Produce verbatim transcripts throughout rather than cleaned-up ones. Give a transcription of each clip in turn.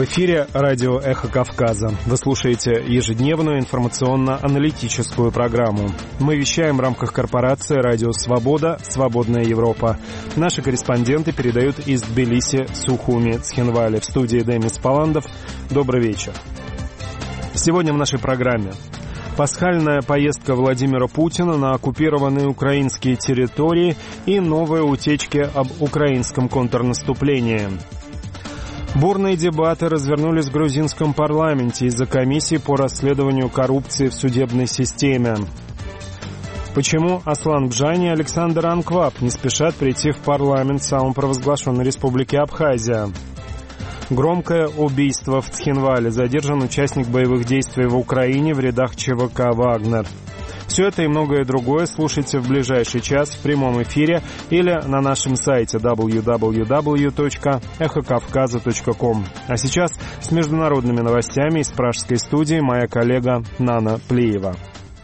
В эфире радио «Эхо Кавказа». Вы слушаете ежедневную информационно-аналитическую программу. Мы вещаем в рамках корпорации «Радио Свобода. Свободная Европа». Наши корреспонденты передают из Тбилиси, Сухуми, Цхинвали. В студии Демис Паландов. Добрый вечер. Сегодня в нашей программе пасхальная поездка Владимира Путина на оккупированные украинские территории и новые утечки об украинском контрнаступлении. Бурные дебаты развернулись в грузинском парламенте из-за комиссии по расследованию коррупции в судебной системе. Почему Аслан Бжани и Александр Анкваб не спешат прийти в парламент самопровозглашенной республики Абхазия? Громкое убийство в Цхинвале. Задержан участник боевых действий в Украине в рядах ЧВК «Вагнер». Все это и многое другое слушайте в ближайший час в прямом эфире или на нашем сайте дабл ю дабл ю дабл ю точка эхо кавказа точка ком. А сейчас с международными новостями из пражской студии моя коллега Нана Плиева.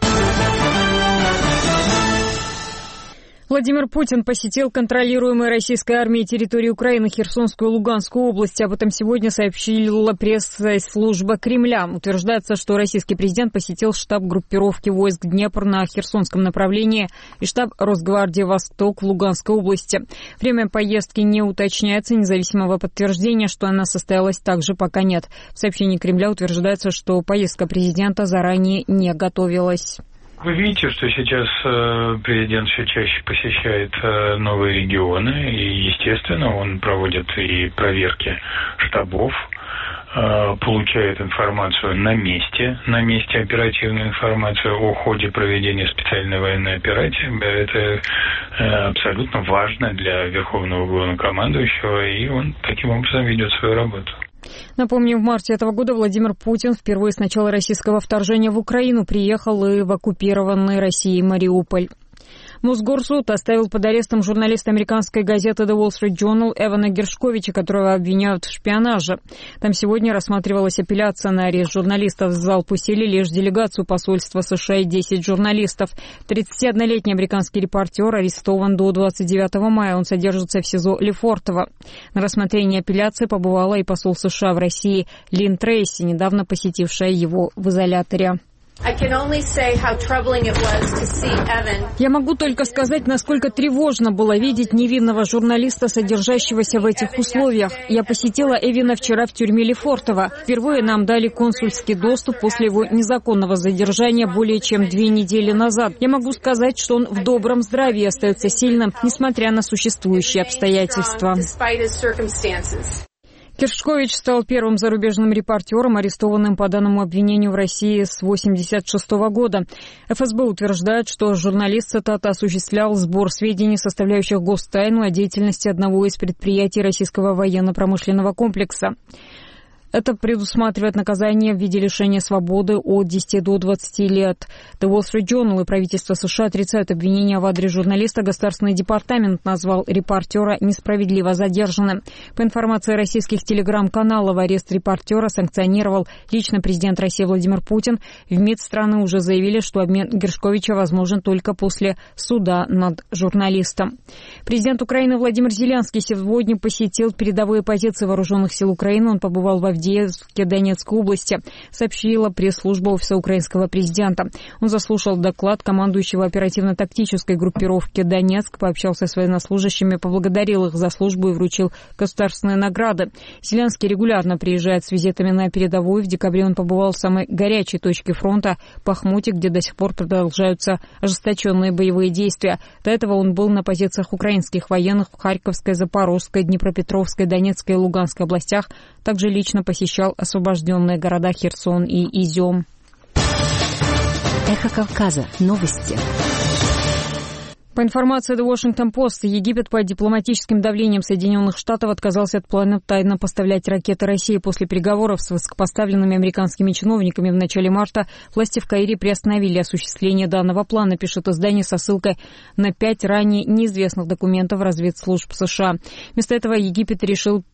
Владимир Путин посетил контролируемые российской армией территории Украины, Херсонскую и Луганскую области. Об этом сегодня сообщила пресс-служба Кремля. Утверждается, что российский президент посетил штаб группировки войск Днепр на Херсонском направлении и штаб Росгвардии «Восток» в Луганской области. Время поездки не уточняется, независимого подтверждения, что она состоялась, также пока нет. В сообщении Кремля утверждается, что поездка президента заранее не готовилась. Вы видите, что сейчас президент все чаще посещает новые регионы, и, естественно, он проводит и проверки штабов, получает информацию на месте, на месте оперативную информацию о ходе проведения специальной военной операции. Это абсолютно важно для Верховного Главнокомандующего, и он таким образом ведет свою работу. Напомню, в марте этого года Владимир Путин впервые с начала российского вторжения в Украину приехал и в оккупированный Россией Мариуполь. Мосгорсуд оставил под арестом журналиста американской газеты The Wall Street Journal Эвана Гершковича, которого обвиняют в шпионаже. Там сегодня рассматривалась апелляция на арест журналистов. В зал пустили лишь делегацию посольства США и десять журналистов. тридцатиоднолетний американский репортер арестован до двадцать девятого мая. Он содержится в СИЗО Лефортово. На рассмотрении апелляции побывала и посол США в России Лин Трейси, недавно посетившая его в изоляторе. Я могу только сказать, насколько тревожно было видеть невинного журналиста, содержащегося в этих условиях. Я посетила Эвина вчера в тюрьме Лефортово. Впервые нам дали консульский доступ после его незаконного задержания более чем две недели назад. Я могу сказать, что он в добром здравии остается сильным, несмотря на существующие обстоятельства. Гершкович стал первым зарубежным репортером, арестованным по данному обвинению в России с восемьдесят шестого года. эф эс бэ утверждает, что журналист, цитата, осуществлял сбор сведений, составляющих гостайну о деятельности одного из предприятий российского военно-промышленного комплекса. Это предусматривает наказание в виде лишения свободы от десяти до двадцати лет. The Wall Street Journal и правительство США отрицают обвинения в адрес журналиста. Государственный департамент назвал репортера несправедливо задержанным. По информации российских телеграм-каналов, арест репортера санкционировал лично президент России Владимир Путин. В МИД страны уже заявили, что обмен Гершковича возможен только после суда над журналистом. Президент Украины Владимир Зеленский сегодня посетил передовые позиции вооруженных сил Украины. Он побывал в Авдеевке Донецкой области, сообщила пресс-служба офиса украинского президента. Он заслушал доклад командующего оперативно-тактической группировки «Донецк», пообщался с военнослужащими, поблагодарил их за службу и вручил государственные награды. Зеленский регулярно приезжает с визитами на передовую. В декабре он побывал в самой горячей точке фронта – Бахмуте, где до сих пор продолжаются ожесточенные боевые действия. До этого он был на позициях украинских военных в Харьковской, Запорожской, Днепропетровской, Донецкой и Луганской областях. Также лично посещал освобожденные города Херсон и Изюм. Эхо Кавказа. Новости. По информации The Washington Post, Египет под дипломатическим давлением Соединенных Штатов отказался от планов тайно поставлять ракеты России. После переговоров с высокопоставленными американскими чиновниками в начале марта власти в Каире приостановили осуществление данного плана, пишет издание со ссылкой на пять ранее неизвестных документов разведслужб США. Вместо этого Египет решил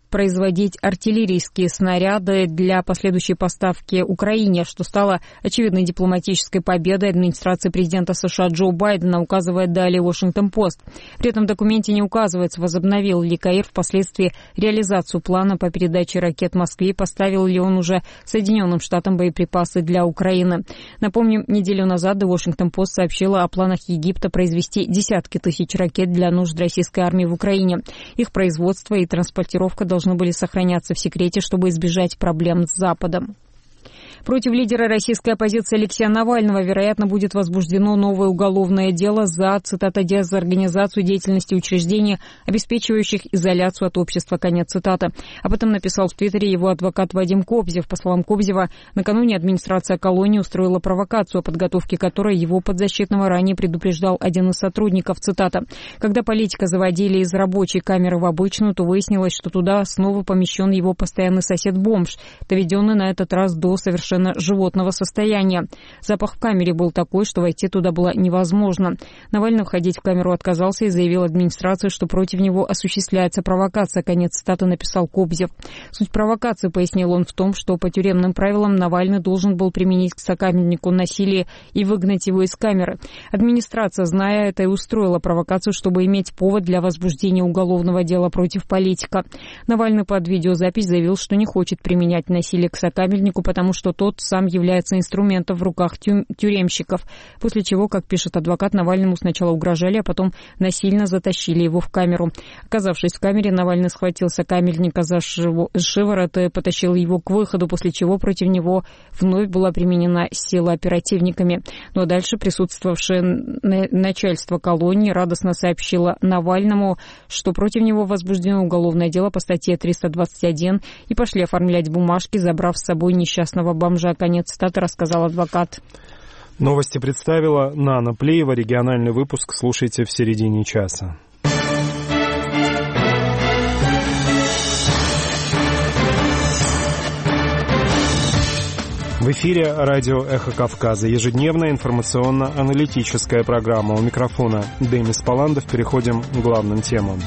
производить артиллерийские снаряды для последующей поставки Украине, что стало очевидной дипломатической победой администрации президента США Джо Байдена, указывает далее Washington-Post. При этом в документе не указывается, возобновил ли Каир впоследствии реализацию плана по передаче ракет Москве и поставил ли он уже Соединенным Штатам боеприпасы для Украины. Напомним, неделю назад The Washington-Post сообщила о планах Египта произвести десятки тысяч ракет для нужд российской армии в Украине. Их производство и транспортировка должны были сохраняться в секрете, чтобы избежать проблем с Западом. Против лидера российской оппозиции Алексея Навального, вероятно, будет возбуждено новое уголовное дело за, цитата, «дезорганизацию деятельности учреждений, обеспечивающих изоляцию от общества», конец цитаты. Об этом написал в Твиттере его адвокат Вадим Кобзев. По словам Кобзева, накануне администрация колонии устроила провокацию, о подготовке которой его подзащитного ранее предупреждал один из сотрудников, цитата. «Когда политика заводили из рабочей камеры в обычную, то выяснилось, что туда снова помещен его постоянный сосед-бомж, доведенный на этот раз до совершенно животного состояния. Запах в камере был такой, что войти туда было невозможно. Навальный входить в камеру отказался и заявил администрации, что против него осуществляется провокация», конец цитаты, написал Кобзев. Суть провокации, пояснил он, в том, что по тюремным правилам Навальный должен был применить к сокамернику насилие и выгнать его из камеры. Администрация, зная это, и устроила провокацию, чтобы иметь повод для возбуждения уголовного дела против политика. Навальный под видеозапись заявил, что не хочет применять насилие к сокамернику, потому что тот сам является инструментом в руках тю- тюремщиков. После чего, как пишет адвокат, Навальному сначала угрожали, а потом насильно затащили его в камеру. Оказавшись в камере, Навальный схватил сокамерника за шиво- шиворот и потащил его к выходу, после чего против него вновь была применена сила оперативниками. Но дальше присутствовавшее начальство колонии радостно сообщило Навальному, что против него возбуждено уголовное дело по статье триста двадцать один, и пошли оформлять бумажки, забрав с собой несчастного бомжа, конец цитаты, рассказал адвокат. Новости представила Нана Плеева. Региональный выпуск слушайте в середине часа. В эфире радио «Эхо Кавказа». Ежедневная информационно-аналитическая программа. У микрофона Демис Паландов. Переходим к главным темам.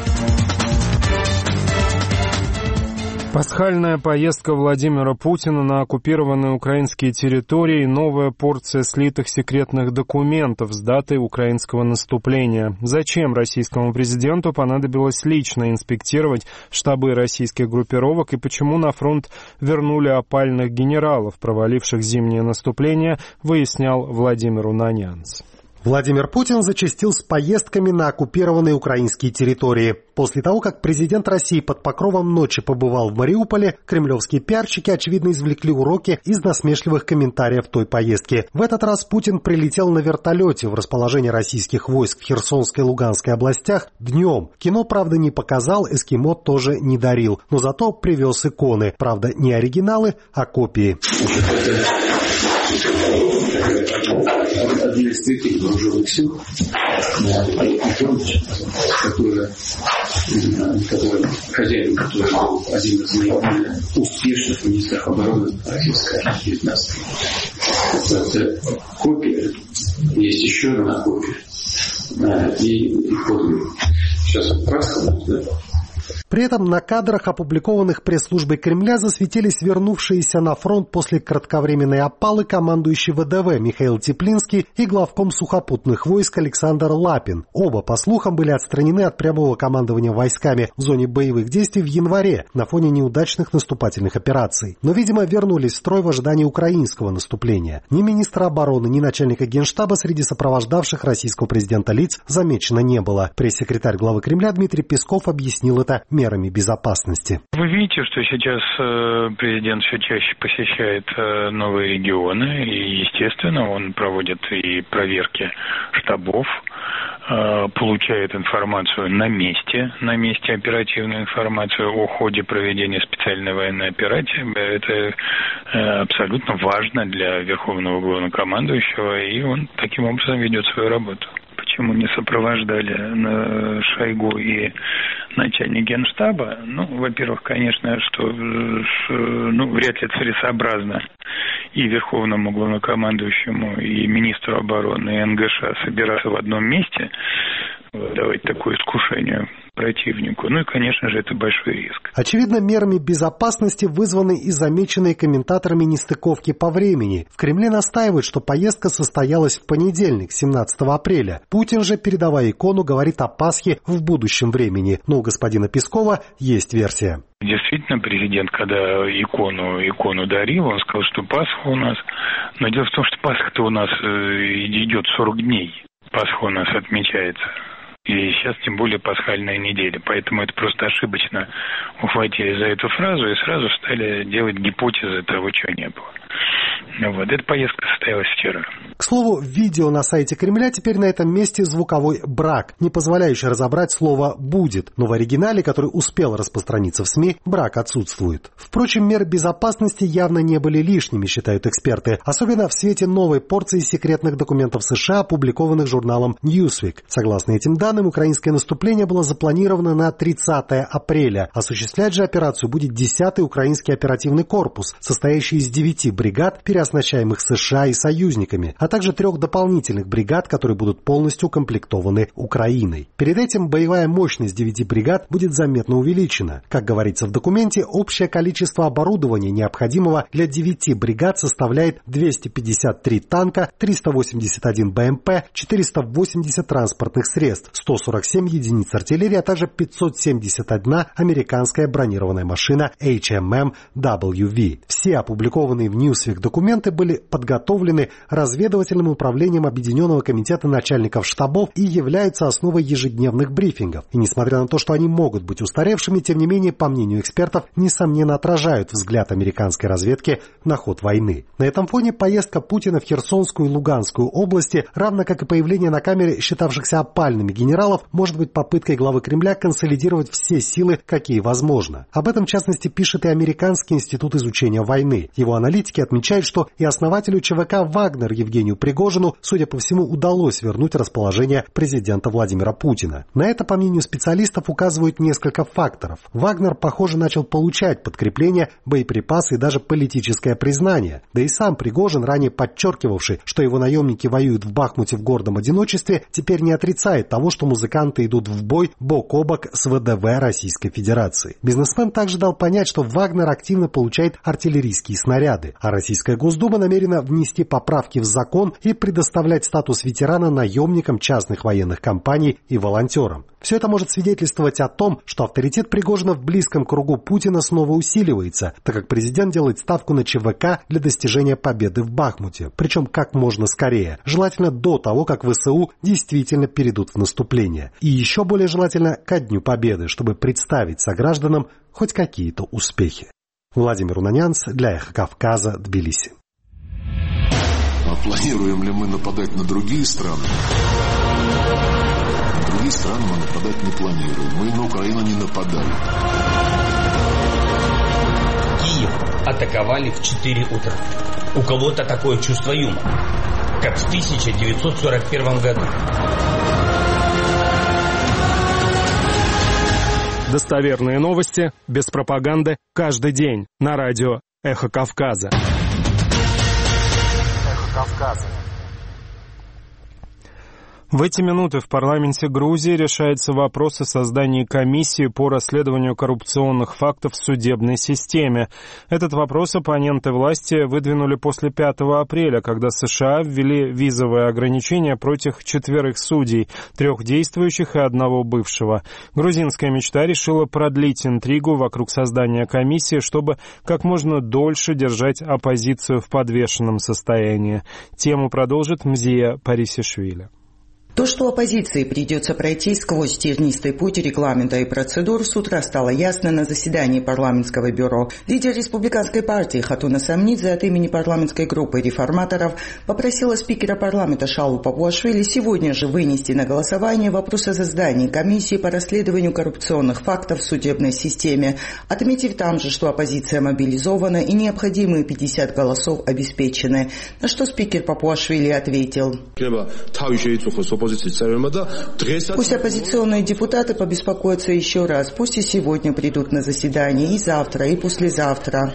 Пасхальная поездка Владимира Путина на оккупированные украинские территории, новая порция слитых секретных документов с датой украинского наступления. Зачем российскому президенту понадобилось лично инспектировать штабы российских группировок и почему на фронт вернули опальных генералов, проваливших зимнее наступление, выяснял Владимир Унанянц. Владимир Путин зачастил с поездками на оккупированные украинские территории. После того, как президент России под покровом ночи побывал в Мариуполе, кремлевские пиарщики, очевидно, извлекли уроки из насмешливых комментариев той поездки. В этот раз Путин прилетел на вертолете в расположение российских войск в Херсонской и Луганской областях днем. Кино, правда, не показал, эскимо тоже не дарил, но зато привез иконы. Правда, не оригиналы, а копии. Одна из таких вооруженных сил, которая, которая, хозяин, который был один из наиболее успешных министров обороны Российской девятнадцатой. Это копия, есть еще одна копия, и, и подлинник. Сейчас краска будет, да? При этом на кадрах, опубликованных пресс-службой Кремля, засветились вернувшиеся на фронт после кратковременной опалы командующий ВДВ Михаил Теплинский и главком сухопутных войск Александр Лапин. Оба, по слухам, были отстранены от прямого командования войсками в зоне боевых действий в январе на фоне неудачных наступательных операций. Но, видимо, вернулись в строй в ожидании украинского наступления. Ни министра обороны, ни начальника Генштаба среди сопровождавших российского президента лиц замечено не было. Пресс-секретарь главы Кремля Дмитрий Песков объяснил это мерами безопасности. Вы видите, что сейчас президент все чаще посещает новые регионы, и, естественно, он проводит и проверки штабов, получает информацию на месте, на месте оперативную информацию о ходе проведения специальной военной операции. Это абсолютно важно для Верховного Главнокомандующего, и он таким образом ведет свою работу. Почему не сопровождали Шойгу и начальник Генштаба? Ну, во-первых, конечно, что ну, вряд ли целесообразно и Верховному Главнокомандующему, и министру обороны, и эн гэ ша собираться в одном месте. давать такое искушение противнику. Ну и, конечно же, это большой риск. Очевидно, мерами безопасности вызваны и замеченные комментаторами нестыковки по времени. В Кремле настаивают, что поездка состоялась в понедельник, семнадцатого апреля. Путин же, передавая икону, говорит о Пасхе в будущем времени. Но у господина Пескова есть версия. Действительно, президент, когда икону, икону дарил, он сказал, что Пасха у нас. Но дело в том, что Пасха-то у нас идет сорок дней. Пасха у нас отмечается. И сейчас тем более пасхальная неделя. Поэтому это просто ошибочно ухватили за эту фразу и сразу стали делать гипотезы того, чего не было. Вот. Эта поездка состоялась вчера. К слову, видео на сайте Кремля теперь на этом месте звуковой брак, не позволяющий разобрать слово «будет». Но в оригинале, который успел распространиться в СМИ, брак отсутствует. Впрочем, меры безопасности явно не были лишними, считают эксперты. Особенно в свете новой порции секретных документов США, опубликованных журналом Newsweek. Согласно этим данным, украинское наступление было запланировано на тридцатое апреля. Осуществлять же операцию будет десятый украинский оперативный корпус, состоящий из девяти бригад, переоснащаемых США и союзниками, а также трех дополнительных бригад, которые будут полностью укомплектованы Украиной. Перед этим боевая мощность девяти бригад будет заметно увеличена. Как говорится в документе, общее количество оборудования, необходимого для девяти бригад, составляет двести пятьдесят три танка, триста восемьдесят один БМП, четыреста восемьдесят транспортных средств, сто сорок семь единиц артиллерии, а также пятьсот семьдесят одна американская бронированная машина эйч эм эм дабл ю ви. Все опубликованные в Newsweek документы были подготовлены разведывательным управлением Объединенного комитета начальников штабов и являются основой ежедневных брифингов. И несмотря на то, что они могут быть устаревшими, тем не менее, по мнению экспертов, несомненно отражают взгляд американской разведки на ход войны. На этом фоне поездка Путина в Херсонскую и Луганскую области, равно как и появление на камере считавшихся опальными генералов, может быть попыткой главы Кремля консолидировать все силы, какие возможно. Об этом, в частности, пишет и Американский институт изучения войны. Его аналитики отмечают, что и основателю ЧВК «Вагнер» Евгению Пригожину, судя по всему, удалось вернуть расположение президента Владимира Путина. На это, по мнению специалистов, указывают несколько факторов. Вагнер, похоже, начал получать подкрепление, боеприпасы и даже политическое признание. Да и сам Пригожин, ранее подчеркивавший, что его наемники воюют в Бахмуте в гордом одиночестве, теперь не отрицает того, что музыканты идут в бой бок о бок с ВДВ Российской Федерации. Бизнесмен также дал понять, что Вагнер активно получает артиллерийские снаряды, а Российская Госдума намерена внести поправки в закон и предоставлять статус ветерана наемникам частных военных компаний и волонтерам. Все это может свидетельствовать о том, что авторитет Пригожина в близком кругу Путина снова усиливается, так как президент делает ставку на ЧВК для достижения победы в Бахмуте. Причем как можно скорее, желательно до того, как ВСУ действительно перейдут в наступление. И еще более желательно ко Дню Победы, чтобы представить согражданам хоть какие-то успехи. Владимир Унанянц для Эхо Кавказа, Тбилиси. А планируем ли мы нападать на другие страны? На другие страны мы нападать не планируем. Мы на Украину не нападали. Киев атаковали в четыре утра. У кого-то такое чувство юмора, как в тысяча девятьсот сорок первом году. Достоверные новости, без пропаганды, каждый день на радио «Эхо Кавказа». «Эхо Кавказа». В эти минуты в парламенте Грузии решается вопрос о создании комиссии по расследованию коррупционных фактов в судебной системе. Этот вопрос оппоненты власти выдвинули после пятого апреля, когда США ввели визовые ограничения против четверых судей, трех действующих и одного бывшего. Грузинская мечта решила продлить интригу вокруг создания комиссии, чтобы как можно дольше держать оппозицию в подвешенном состоянии. Тему продолжит Мзия Парисишвили. То, что оппозиции придется пройти сквозь тернистый путь регламента и процедур, с утра стало ясно на заседании парламентского бюро. Лидер республиканской партии Хатуна Самнидзе от имени парламентской группы реформаторов попросила спикера парламента Шаулу Папуашвили сегодня же вынести на голосование вопрос о создании комиссии по расследованию коррупционных фактов в судебной системе, отметив там же, что оппозиция мобилизована и необходимые пятьдесят голосов обеспечены. На что спикер Папуашвили ответил: Пусть оппозиционные депутаты побеспокоятся еще раз. Пусть и сегодня придут на заседание, и завтра, и послезавтра.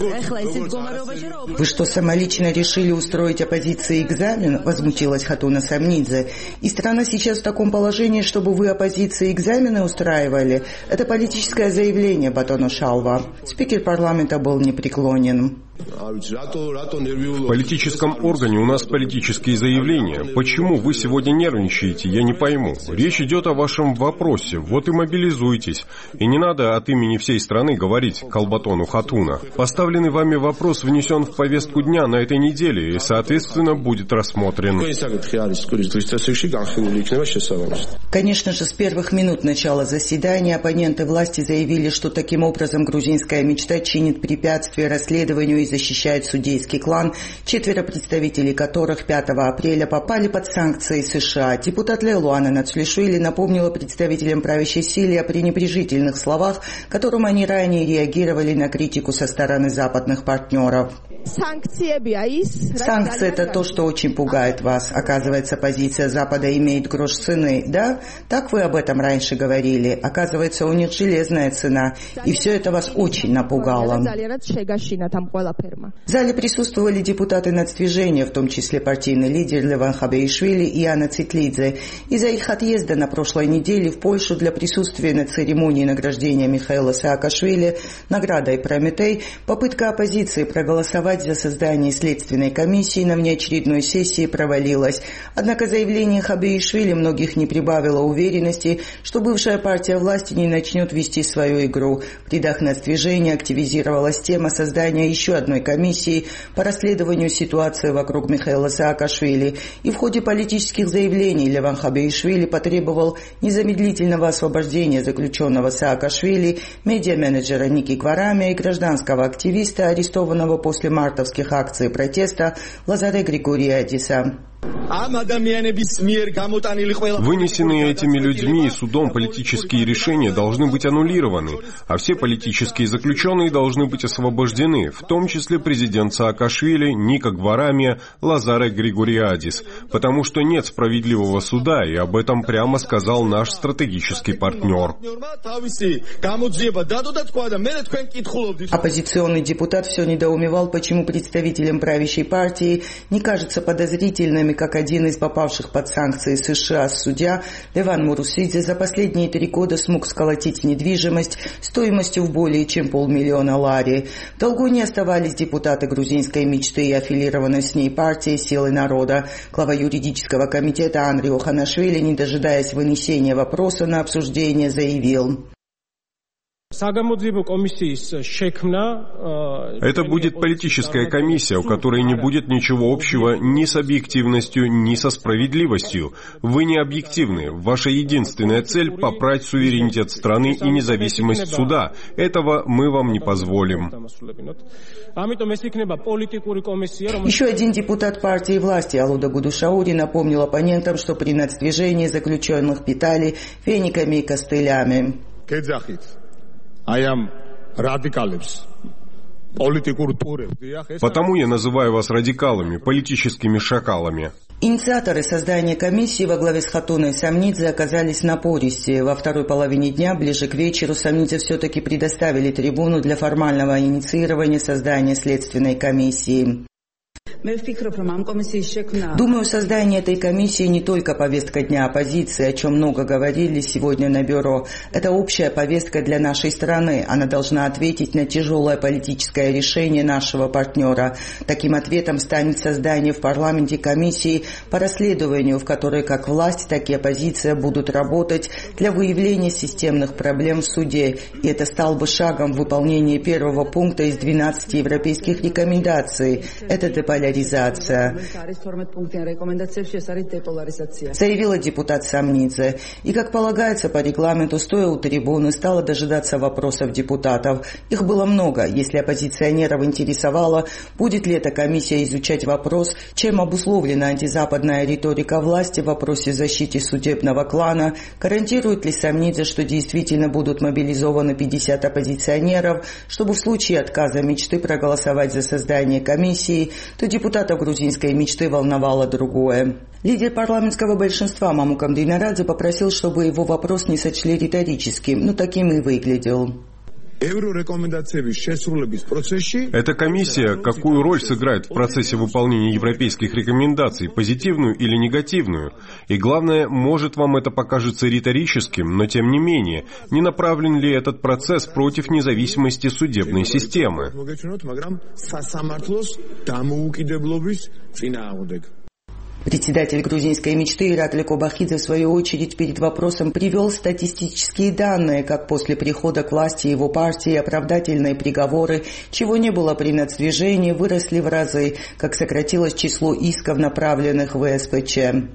Вы что, самолично решили устроить оппозиции экзамен? Возмутилась Хатуна Самнидзе. И страна сейчас в таком положении, чтобы вы оппозиции экзамены устраивали? Это политическое заявление, Батоно Шалва. Спикер парламента был непреклонен. В политическом органе у нас политические заявления. Почему вы сегодня нервничаете, я не пойму. Речь идет о вашем вопросе, вот и мобилизуйтесь. И не надо от имени всей страны говорить Калбатону Хатуна. Поставленный вами вопрос внесен в повестку дня на этой неделе и, соответственно, будет рассмотрен. Конечно же, с первых минут начала заседания оппоненты власти заявили, что таким образом грузинская мечта чинит препятствия расследованию и защищает судейский клан, четверо представителей которых пятого апреля попали под санкции США. Депутат Лейлуана Нацлишвили напомнила представителям правящей силы о пренебрежительных словах, которым они ранее реагировали на критику со стороны западных партнеров. Санкции – это то, что очень пугает вас. Оказывается, позиция Запада имеет грош цены, да? Так вы об этом раньше говорили. Оказывается, у них железная цена. И все это вас очень напугало. В зале присутствовали депутаты нацдвижения, в том числе партийный лидер Леван Хабеишвили и Анна Цитлидзе. Из-за их отъезда на прошлой неделе в Польшу для присутствия на церемонии награждения Михаила Саакашвили наградой Прометей попытка оппозиции проголосовать за создание следственной комиссии на внеочередной сессии провалилась. Однако заявление Хабеишвили многих не прибавило уверенности, что бывшая партия власти не начнет вести свою игру. В рядах нацдвижения активизировалась тема создания еще одной комиссии по расследованию ситуации вокруг Михаила Саакашвили. И в ходе политических заявлений Леван Хабеишвили потребовал незамедлительного освобождения заключенного Саакашвили, медиа-менеджера Ники Кварамия и гражданского активиста, арестованного после мартовских акций протеста Лазаре Григориадиса. Вынесенные этими людьми и судом политические решения должны быть аннулированы, а все политические заключенные должны быть освобождены, в том числе президент Саакашвили, Ника Кварамия, Лазаре Григориадис, потому что нет справедливого суда, и об этом прямо сказал наш стратегический партнер. Оппозиционный депутат все недоумевал, почему представителям правящей партии не кажется подозрительным, как один из попавших под санкции США судья Леван Мурусидзе за последние три года смог сколотить недвижимость стоимостью в более чем полмиллиона лари. В долгу не оставались депутаты грузинской мечты и аффилированной с ней партии «Силы народа». Глава юридического комитета Андрей Оханашвили, не дожидаясь вынесения вопроса на обсуждение, заявил: Это будет политическая комиссия, у которой не будет ничего общего ни с объективностью, ни со справедливостью. Вы не объективны. Ваша единственная цель – попрать суверенитет страны и независимость суда. Этого мы вам не позволим. Еще один депутат партии власти Алуда Гудушаури напомнил оппонентам, что при нацдвижении заключенных питали фениками и костылями. Потому я называю вас радикалами, политическими шакалами. Инициаторы создания комиссии во главе с Хатуной Самнидзе оказались напористее. Во второй половине дня, ближе к вечеру, Самнидзе все-таки предоставили трибуну для формального инициирования создания следственной комиссии. Думаю, создание этой комиссии не только повестка дня оппозиции, о чем много говорили сегодня на бюро. Это общая повестка для нашей страны. Она должна ответить на тяжелое политическое решение нашего партнера. Таким ответом станет создание в парламенте комиссии по расследованию, в которой как власть, так и оппозиция будут работать для выявления системных проблем в суде. И это стал бы шагом в выполнении первого пункта из двенадцати европейских рекомендаций. Это деполяризация. Заявила депутат Самнидзе. И, как полагается по регламенту, стоя у трибуны, стала дожидаться вопросов депутатов. Их было много. Если оппозиционеров интересовало, будет ли эта комиссия изучать вопрос, чем обусловлена антизападная риторика власти в вопросе защиты судебного клана, гарантирует ли Самнидзе, что действительно будут мобилизованы пятьдесят оппозиционеров, чтобы в случае отказа мечты проголосовать за создание комиссии, то депутатов грузинской мечты волновало другое. Лидер парламентского большинства Мамукам Динарадзе попросил, чтобы его вопрос не сочли риторическим, но таким и выглядел. Эта комиссия какую роль сыграет в процессе выполнения европейских рекомендаций, позитивную или негативную? И главное, может вам это покажется риторическим, но тем не менее, не направлен ли этот процесс против независимости судебной системы? Председатель грузинской мечты Иракли Кобахидзе в свою очередь перед вопросом привел статистические данные, как после прихода к власти его партии оправдательные приговоры, чего не было при нацдвижении, выросли в разы, как сократилось число исков, направленных в ВСПЧ.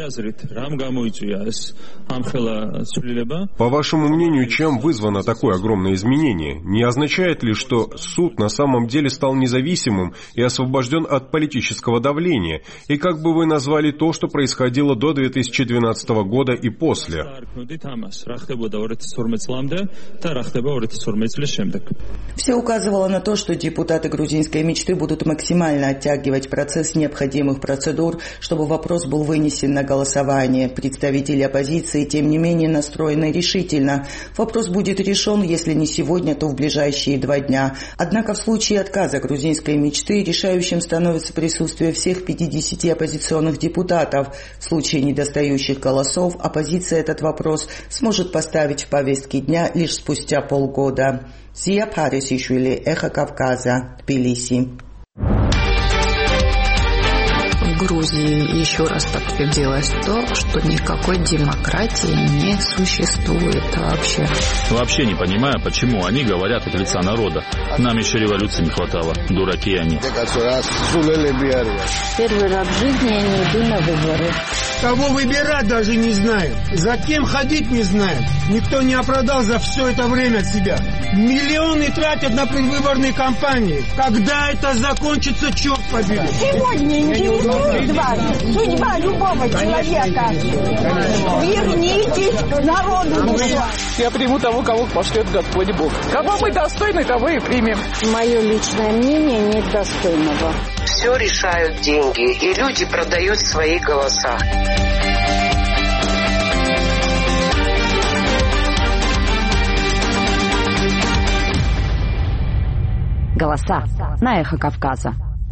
По вашему мнению, чем вызвано такое огромное изменение? Не означает ли, что суд на самом деле стал независимым и освобожден от политического давления? И как бы вы назвали то, что происходило до две тысячи двенадцатого года и после? Все указывало на то, что депутаты грузинской мечты будут максимально оттягивать процесс необходимых процедур, чтобы вопрос был вынесен на голосование. Представители оппозиции, тем не менее, настроены решительно. Вопрос будет решен, если не сегодня, то в ближайшие два дня. Однако в случае отказа грузинской мечты решающим становится присутствие всех пятидесяти оппозиционных депутатов. В случае недостающих голосов оппозиция этот вопрос сможет поставить в повестке дня лишь спустя полгода. Зия Парисишвили, Эхо Кавказа, Тбилиси. В Грузии еще раз подтвердилось то, что никакой демократии не существует вообще. Вообще не понимаю, почему они говорят от лица народа. Нам еще революции не хватало. Дураки они. Первый раз в жизни я не иду на выборы. Кого выбирать даже не знаем. За кем ходить не знаем. Никто не оправдал за все это время себя. Миллионы тратят на предвыборные кампании. Когда это закончится, черт побери. Сегодня интересует вас судьба любого человека. Вернитесь к народу. Я приму того, кого пошлет Господь Бог. Кого мы достойны, того и примем. Мое личное мнение нет достойного. Все решают деньги, и люди продают свои голоса. Голоса на Эхо Кавказа.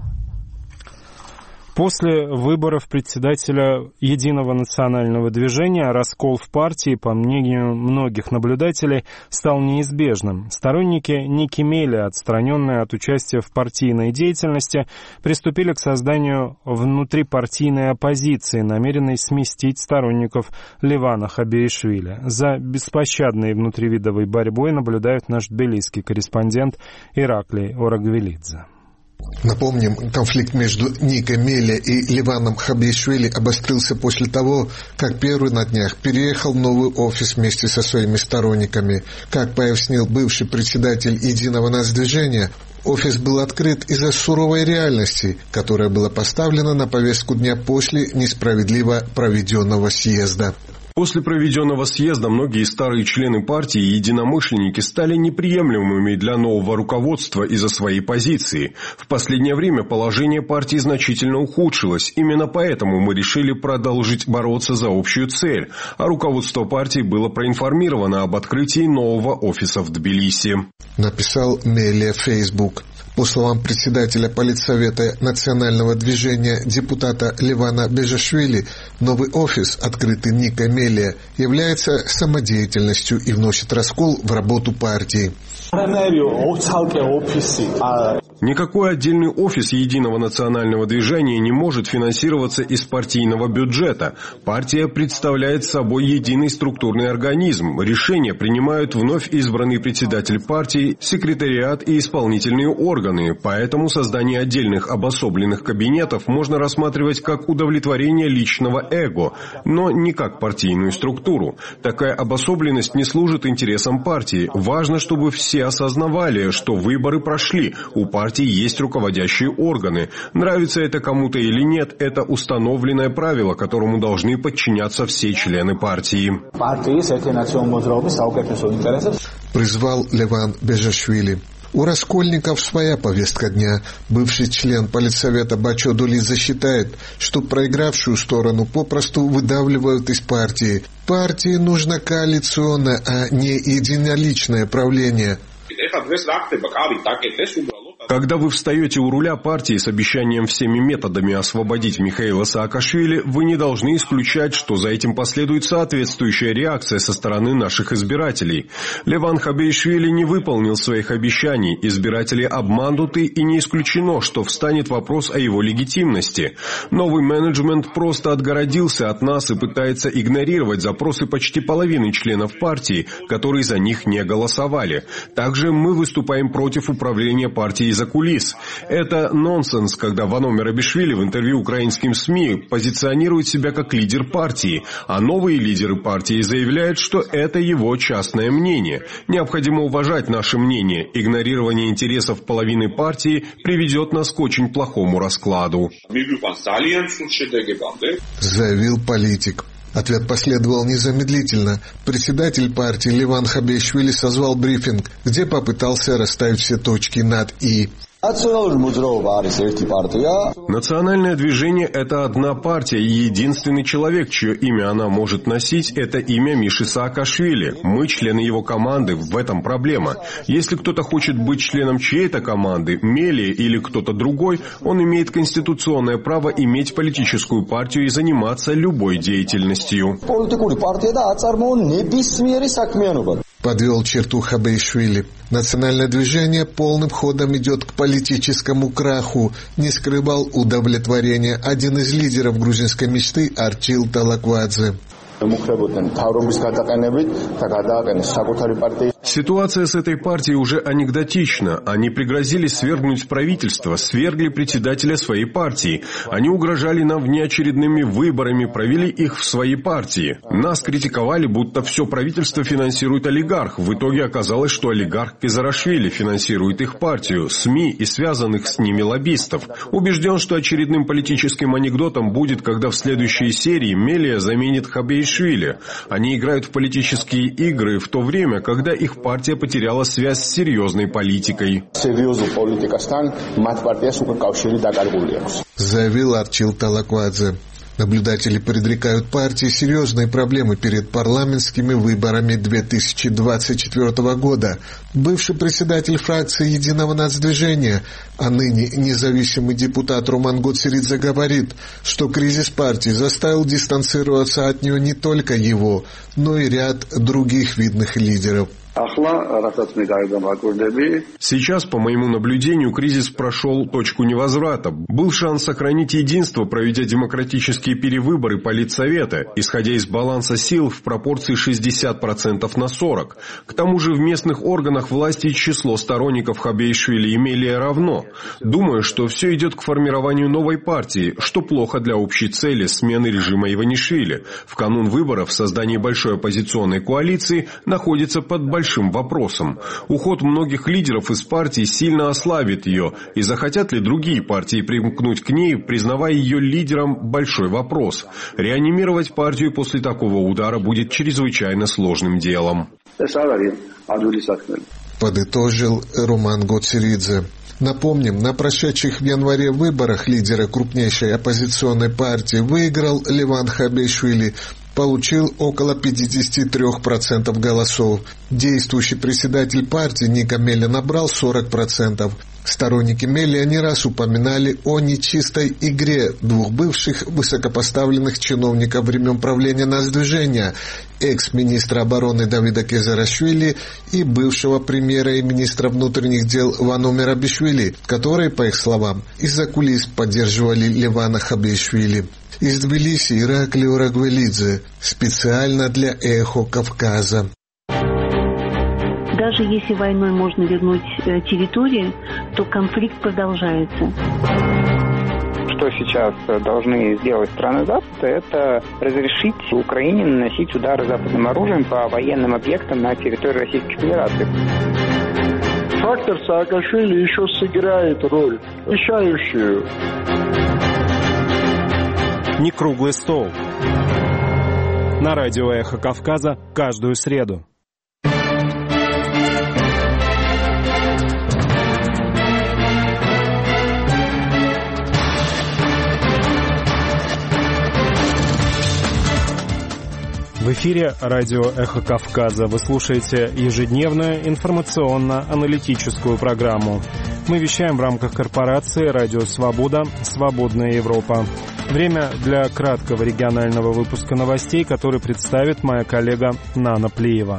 После выборов председателя Единого национального движения раскол в партии, по мнению многих наблюдателей, стал неизбежным. Сторонники Ники Мели, отстраненные от участия в партийной деятельности, приступили к созданию внутрипартийной оппозиции, намеренной сместить сторонников Левана Хабиишвили. За беспощадной внутривидовой борьбой наблюдает наш тбилисский корреспондент Ираклий Орагвелидзе. Напомним, конфликт между Никой Мели и Леваном Хабиишвили обострился после того, как первый на днях переехал в новый офис вместе со своими сторонниками. Как пояснил бывший председатель Единого нацдвижения, офис был открыт из-за суровой реальности, которая была поставлена на повестку дня после несправедливо проведенного съезда. После проведенного съезда многие старые члены партии и единомышленники стали неприемлемыми для нового руководства из-за своей позиции. В последнее время положение партии значительно ухудшилось. Именно поэтому мы решили продолжить бороться за общую цель. А руководство партии было проинформировано об открытии нового офиса в Тбилиси. Написал Мели в Facebook. По словам председателя Политсовета национального движения депутата Левана Бежашвили, новый офис, открытый Никой Мели, является самодеятельностью и вносит раскол в работу партии. Никакой отдельный офис Единого национального движения не может финансироваться из партийного бюджета. Партия представляет собой единый структурный организм. Решения принимают вновь избранный председатель партии, секретариат и исполнительные органы. Поэтому создание отдельных обособленных кабинетов можно рассматривать как удовлетворение личного эго, но не как партийную структуру. Такая обособленность не служит интересам партии. Важно, чтобы все осознавали, что выборы прошли, у партии есть руководящие органы. Нравится это кому-то или нет, это установленное правило, которому должны подчиняться все члены партии. Призвал Леван Бежашвили. У Раскольников своя повестка дня. Бывший член Политсовета Бачо Дулидзе считает, что проигравшую сторону попросту выдавливают из партии. Партии нужно коалиционное, а не единоличное правление. Когда вы встаете у руля партии с обещанием всеми методами освободить Михаила Саакашвили, вы не должны исключать, что за этим последует соответствующая реакция со стороны наших избирателей. Леван Хабеишвили не выполнил своих обещаний, избиратели обмануты, и не исключено, что встанет вопрос о его легитимности. Новый менеджмент просто отгородился от нас и пытается игнорировать запросы почти половины членов партии, которые за них не голосовали. Также мы выступаем против управления партией за кулис. Это нонсенс, когда Вано Мерабишвили в интервью украинским СМИ позиционирует себя как лидер партии, а новые лидеры партии заявляют, что это его частное мнение. Необходимо уважать наше мнение. Игнорирование интересов половины партии приведет нас к очень плохому раскладу. Заявил политик. Ответ последовал незамедлительно. Председатель партии Леван Хабеишвили созвал брифинг, где попытался расставить все точки над «и». Национальное движение – это одна партия, и единственный человек, чье имя она может носить, это имя Миши Саакашвили. Мы члены его команды, в этом проблема. Если кто-то хочет быть членом чьей-то команды, Мелии или кто-то другой, он имеет конституционное право иметь политическую партию и заниматься любой деятельностью. Подвел черту Хабеишвили. Национальное движение полным ходом идет к политическому краху. Не скрывал удовлетворения один из лидеров грузинской мечты Арчил Талаквадзе. Ситуация с этой партией уже анекдотична. Они пригрозили свергнуть правительство, свергли председателя своей партии. Они угрожали нам внеочередными выборами, провели их в своей партии. Нас критиковали, будто все правительство финансирует олигарх. В итоге оказалось, что олигарх Кезарашвили финансирует их партию, СМИ и связанных с ними лоббистов. Убежден, что очередным политическим анекдотом будет, когда в следующей серии Мелия заменит Хабеишвили. Они играют в политические игры в то время, когда их партия потеряла связь с серьезной политикой. Заявил Арчил Талаквадзе. Наблюдатели предрекают партии серьезные проблемы перед парламентскими выборами две тысячи двадцать четвёртого года. Бывший председатель фракции Единого нацдвижения, а ныне независимый депутат Роман Гоцеридзе говорит, что кризис партии заставил дистанцироваться от нее не только его, но и ряд других видных лидеров. Сейчас, по моему наблюдению, кризис прошел точку невозврата. Был шанс сохранить единство, проведя демократические перевыборы Политсовета, исходя из баланса сил в пропорции шестьдесят процентов на сорок процентов. К тому же в местных органах власти число сторонников Хабеишвили и Мелия равно. Думаю, что все идет к формированию новой партии, что плохо для общей цели смены режима Иванишвили. В канун выборов создание большой оппозиционной коалиции находится под большим большим вопросом. Уход многих лидеров из партии сильно ослабит ее, и захотят ли другие партии примкнуть к ней, признавая ее лидером, большой вопрос. Реанимировать партию после такого удара будет чрезвычайно сложным делом. Подытожил Роман Гоцеридзе. Напомним, на прошедших в январе выборах лидера крупнейшей оппозиционной партии выиграл Леван Хабеишвили, получил около пятьдесят три процента голосов. Действующий председатель партии Ника Мелия набрал сорок процентов. Сторонники Мелия не раз упоминали о нечистой игре двух бывших высокопоставленных чиновников времен правления Нацдвижения, экс-министра обороны Давида Кезарашвили и бывшего премьера и министра внутренних дел Вано Мерабишвили, которые, по их словам, из-за кулис поддерживали Левана Хабеишвили. Из Тбилиси Ираклий Урагвелидзе, специально для «Эхо Кавказа». Даже если войной можно вернуть территории, то конфликт продолжается. Что сейчас должны сделать страны Запада, это разрешить Украине наносить удары западным оружием по военным объектам на территории Российской Федерации. Фактор Саакашвили еще сыграет роль, решающую. Не круглый стол. На радио «Эхо Кавказа» каждую среду. В эфире радио «Эхо Кавказа». Вы слушаете ежедневную информационно-аналитическую программу. Мы вещаем в рамках корпорации «Радио Свобода. Свободная Европа». Время для краткого регионального выпуска новостей, который представит моя коллега Нана Плиева.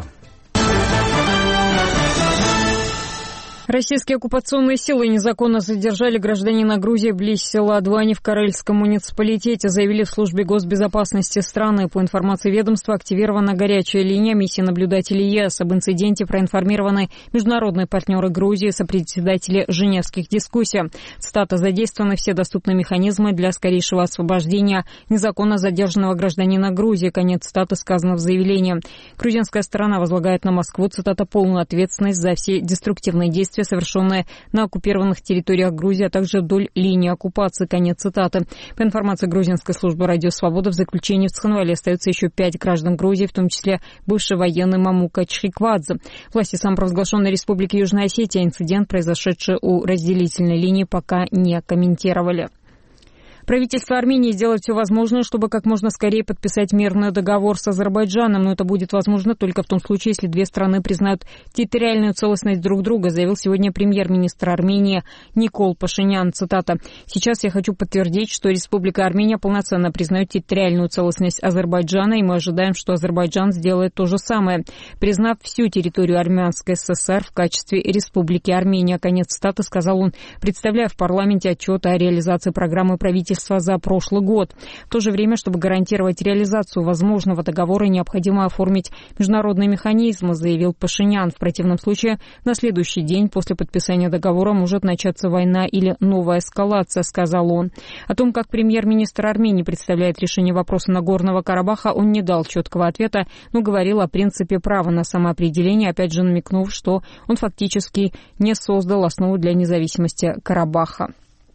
Российские оккупационные силы незаконно задержали гражданина Грузии близ села Адвани в Карельском муниципалитете, заявили в службе госбезопасности страны. По информации ведомства, активирована горячая линия миссии наблюдателей ЕС. Об инциденте проинформированы международные партнеры Грузии, сопредседатели Женевских дискуссий. Цитата: «Задействованы все доступные механизмы для скорейшего освобождения незаконно задержанного гражданина Грузии». Конец цитаты сказано в заявлении. Грузинская сторона возлагает на Москву, цитата, «полную ответственность за все деструктивные действия, совершенные на оккупированных территориях Грузии, а также вдоль линии оккупации». Конец цитаты. По информации грузинской службы «Радио Свобода», в заключении в Цхинвале остаются еще пять граждан Грузии, в том числе бывший военный Мамука Чхиквадзе. Власти самопровозглашенной Республики Южная Осетия инцидент, произошедший у разделительной линии, пока не комментировали. Правительство Армении сделает все возможное, чтобы как можно скорее подписать мирный договор с Азербайджаном, но это будет возможно только в том случае, если две страны признают территориальную целостность друг друга, заявил сегодня премьер-министр Армении Никол Пашинян. Цитата: «Сейчас я хочу подтвердить, что Республика Армения полноценно признает территориальную целостность Азербайджана, и мы ожидаем, что Азербайджан сделает то же самое, признав всю территорию Армянской ССР в качестве Республики Армения». Конец цитаты, сказал он, представляя в парламенте отчет о реализации программы правительства за прошлый год. В то же время, чтобы гарантировать реализацию возможного договора, необходимо оформить международные механизмы, заявил Пашинян. В противном случае на следующий день после подписания договора может начаться война или новая эскалация, сказал он. О том, как премьер-министр Армении представляет решение вопроса Нагорного Карабаха, он не дал четкого ответа, но говорил о принципе права на самоопределение, опять же намекнув, что он фактически не создал основу для независимости Карабаха.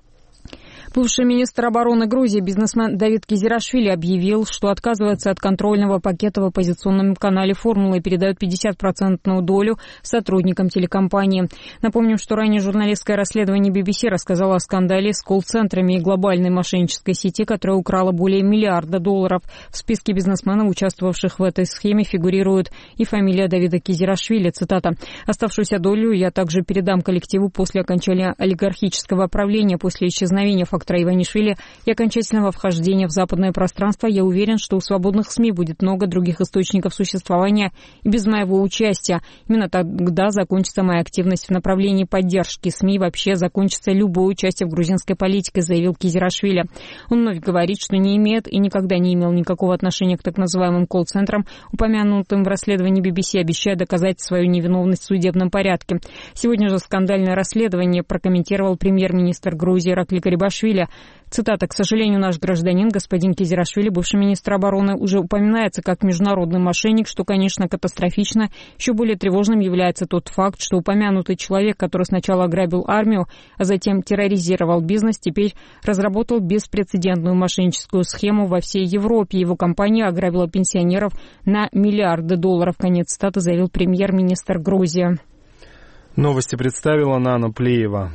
Бывший министр обороны Грузии, бизнесмен Давид Кизирашвили, объявил, что отказывается от контрольного пакета в оппозиционном канале «Формула» и передает пятьдесят процентов долю сотрудникам телекомпании. Напомним, что ранее журналистское расследование би би си рассказало о скандале с колл-центрами и глобальной мошеннической сети, которая украла более миллиарда долларов. В списке бизнесменов, участвовавших в этой схеме, фигурирует и фамилия Давида Кизирашвили. Цитата: «Оставшуюся долю я также передам коллективу после окончания олигархического правления, после исчезновения фактора Иванишвили и окончательного вхождения в западное пространство. Я уверен, что у свободных СМИ будет много других источников существования и без моего участия. Именно тогда закончится моя активность в направлении поддержки СМИ, вообще закончится любое участие в грузинской политике», заявил Кизирашвили. Он вновь говорит, что не имеет и никогда не имел никакого отношения к так называемым колл-центрам, упомянутым в расследовании би би си, обещая доказать свою невиновность в судебном порядке. Сегодня же скандальное расследование прокомментировал премьер-министр Грузии Иракли Гарибашвили. Цитата: «К сожалению, наш гражданин, господин Кизирашвили, бывший министр обороны, уже упоминается как международный мошенник, что, конечно, катастрофично. Еще более тревожным является тот факт, что упомянутый человек, который сначала ограбил армию, а затем терроризировал бизнес, теперь разработал беспрецедентную мошенническую схему во всей Европе. Его компания ограбила пенсионеров на миллиарды долларов». Конец цитаты, заявил премьер-министр Грузии. Новости представила Нана Плиева.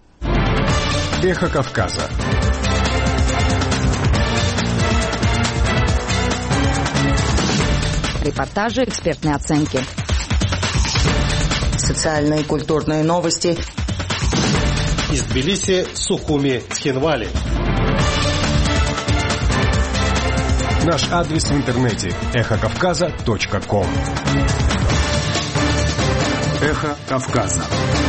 Эхо Кавказа. Репортажи, экспертные оценки. Социальные и культурные новости. Из Тбилиси, Сухуми, Цхинвали. Наш адрес в интернете эхо кавказа точка ком. Эхо Кавказа.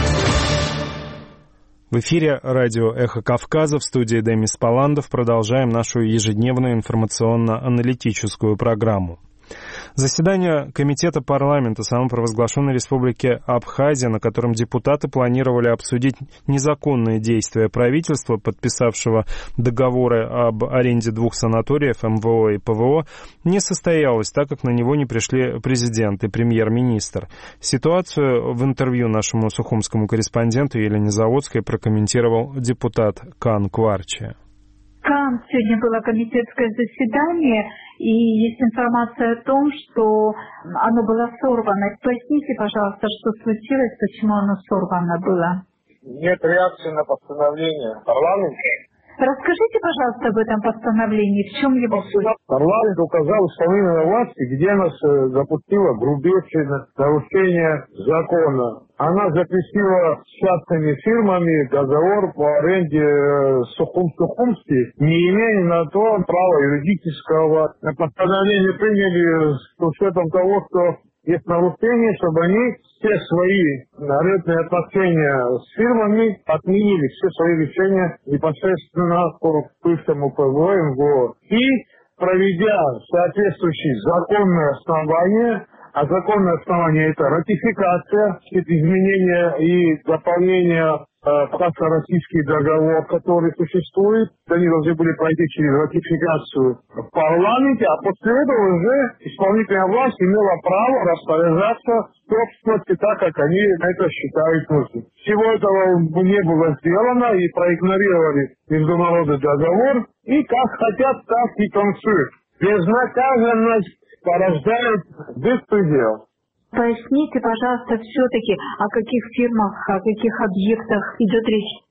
В эфире радио «Эхо Кавказа», в студии Демис Паландов. Продолжаем нашу ежедневную информационно-аналитическую программу. Заседание Комитета парламента самопровозглашенной Республики Абхазия, на котором депутаты планировали обсудить незаконные действия правительства, подписавшего договоры об аренде двух санаториев эм вэ о и пэ вэ о, не состоялось, так как на него не пришли президент и премьер-министр. Ситуацию в интервью нашему сухумскому корреспонденту Елене Заводской прокомментировал депутат Кан Кварчи. Кан, сегодня было комитетское заседание, и есть информация о том, что оно было сорвано. Поясните, пожалуйста, что случилось, почему оно сорвано было? Нет реакции на постановление парламента. Расскажите, пожалуйста, об этом постановлении. В чем его суть? Парламент указал исполнительной власти, где нас запустила грубейшее нарушение закона. Она заключила с частными фирмами договор по аренде Сухум-Сухумский, не имея на то права юридического. Постановление приняли с учетом того, что есть нарушение, чтобы они все свои арендные отношения с фирмами отменили, все свои решения непосредственно по бывшему ПВО, МГО. И проведя соответствующие законные основания, а законное основание – это ратификация, изменения и дополнения в российский договор, который существует. Они должны были пройти через ратификацию в парламенте, а после этого уже исполнительная власть имела право распоряжаться собственностью так, как они это считают нужным. Всего этого не было сделано, и проигнорировали международный договор, и как хотят, так и танцуют. Безнаказанность порождает беспредел. Поясните, пожалуйста, все-таки, о каких фирмах, о каких объектах идет речь?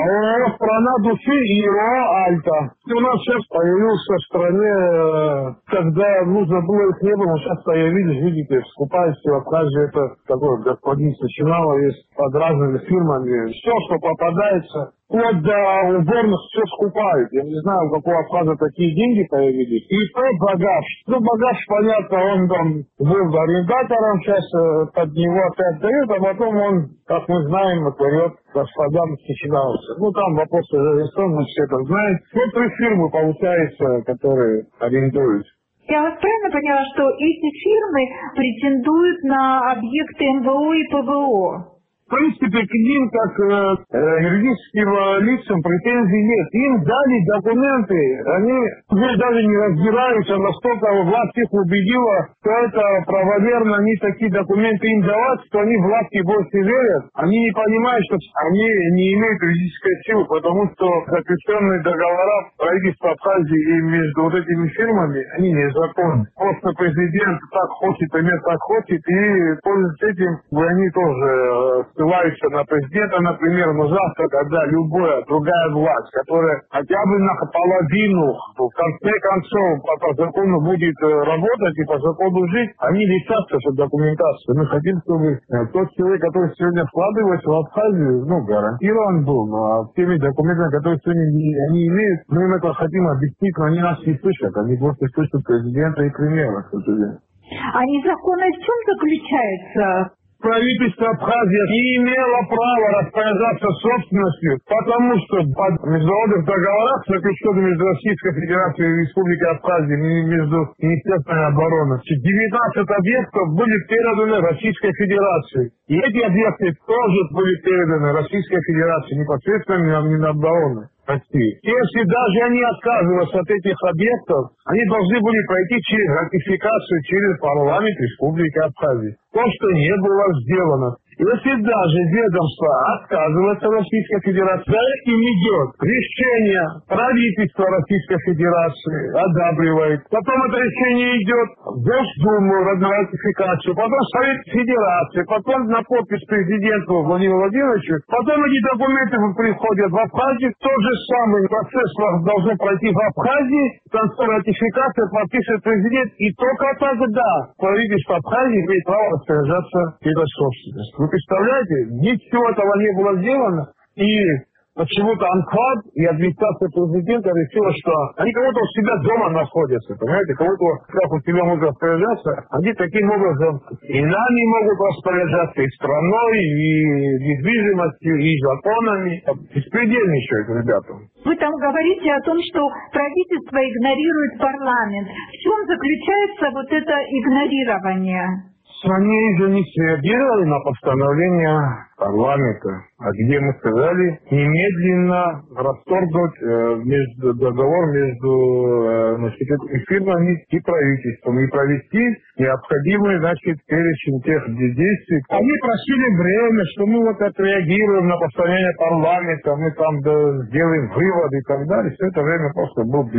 О, страна души и ИРО Альта. У нас сейчас появился в стране, когда нужно было, их не было, сейчас появились, видите, скупаются в Абхазии, это такое господин начинало, есть под разными фирмами. Все, что попадается, вплоть до уборных, все скупают. Я не знаю, у какого Абхаза такие деньги появились. И тот багаж. Ну, багаж, понятно, он там был арендатором, сейчас под него опять дает, а потом он, как мы знаем, отдает господам начинался. Ну, там вопросы завершен, мы все это знаем. Вот три фирмы, получается, которые арендуют. Я вас правильно поняла, что эти фирмы претендуют на объекты МВО и ПВО? В принципе, к ним, как э, юридическим лицам, претензий нет. Им дали документы, они уже даже не разбираются, настолько власть их убедила, что это правомерно, они такие документы им давать, что они власти больше верят. Они не понимают, что они не имеют юридической силы, потому что заключенные договора правительства Абхазии и между вот этими фирмами, они незаконны. Просто президент так хочет, имеет так хочет, и пользуясь этим, они тоже ссылаются на президента, например, но завтра, когда любая другая власть, которая хотя бы наполовину, в конце концов, по, по закону будет работать и по закону жить, они лишатся эту документацию. Мы хотим, чтобы тот человек, который сегодня вкладывается в Абхазию, ну, гарантирован был, но а теми документами, которые сегодня не, они имеют, мы им это хотим объяснить, но они нас не слышат, они просто слышат президента и премьера, к сожалению. А незаконность в чем заключается? Правительство Абхазии не имело права распоряжаться собственностью, потому что под международных договорах, заключенных между Российской Федерацией и Республикой Абхазия, между Министерством обороны, девятнадцать объектов были переданы Российской Федерации. И эти объекты тоже были переданы Российской Федерации непосредственно Минобороны России. Если даже они отказываются от этих объектов, они должны были пройти через ратификацию через парламент Республики Абхазия. То, что не было сделано. Если даже ведомство отказывается Российской Федерации, за этим идет решение правительства Российской Федерации, одабривает. Потом это решение идет в Госдуму на ратификацию, потом в Совет Федерации, потом на подпись президенту Владимиру Владимировичу. Потом эти документы приходят в Абхазию. Тот же самый процесс должен пройти в Абхазии. В конце ратификации подпишет президент. И только тогда правительство Абхазии имеет право распоряжаться этой собственностью. Вы представляете, ничего этого не было сделано, и почему-то АНКВАД и администрация президента решила, что они кого-то у себя дома находятся, понимаете, кого-то как у себя могут распоряжаться, они таким образом и нами могут распоряжаться, и страной, и недвижимостью, и законами. Беспредельничают, ребята. Вы там говорите о том, что правительство игнорирует парламент. В чем заключается вот это игнорирование? Они же не реагировали на постановление парламента, а где мы сказали немедленно расторгнуть э, между, договор между э, значит, фирмами и правительством и провести необходимый, значит, перечень тех действий. Они просили время, что мы вот отреагируем на постановление парламента, мы там да, сделаем выводы и так далее. Все это время просто был блеф.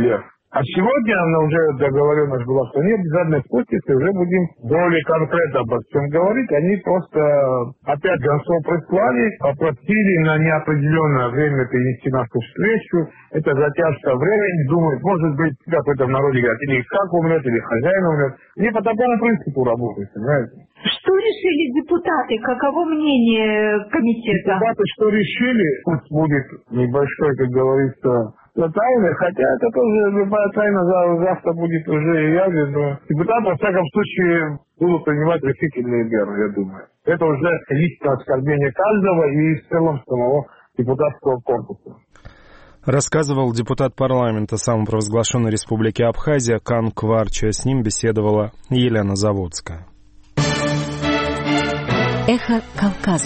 А сегодня она уже договоренность была, что нет, обязательно спустится, уже будем более конкретно обо всем говорить. Они просто опять гонцов прислали, попросили на неопределенное время перенести нашу встречу. Это затяжка времени, думают, может быть, какой-то в народе говорят, или как умрет, или хозяин умрет. Не по такому принципу работает, понимаете? Что решили депутаты? Каково мнение комитета? Депутаты что решили, пусть будет небольшой, как говорится, тайна, хотя это тоже любая тайна завтра будет уже явлена, но депутаты, во всяком случае, будут принимать решительные меры, я думаю. Это уже личное оскорбление каждого и в целом самого депутатского корпуса. Рассказывал депутат парламента самопровозглашенной республики Абхазия Кан Кварча. С ним беседовала Елена Заводская. Эхо Кавказа.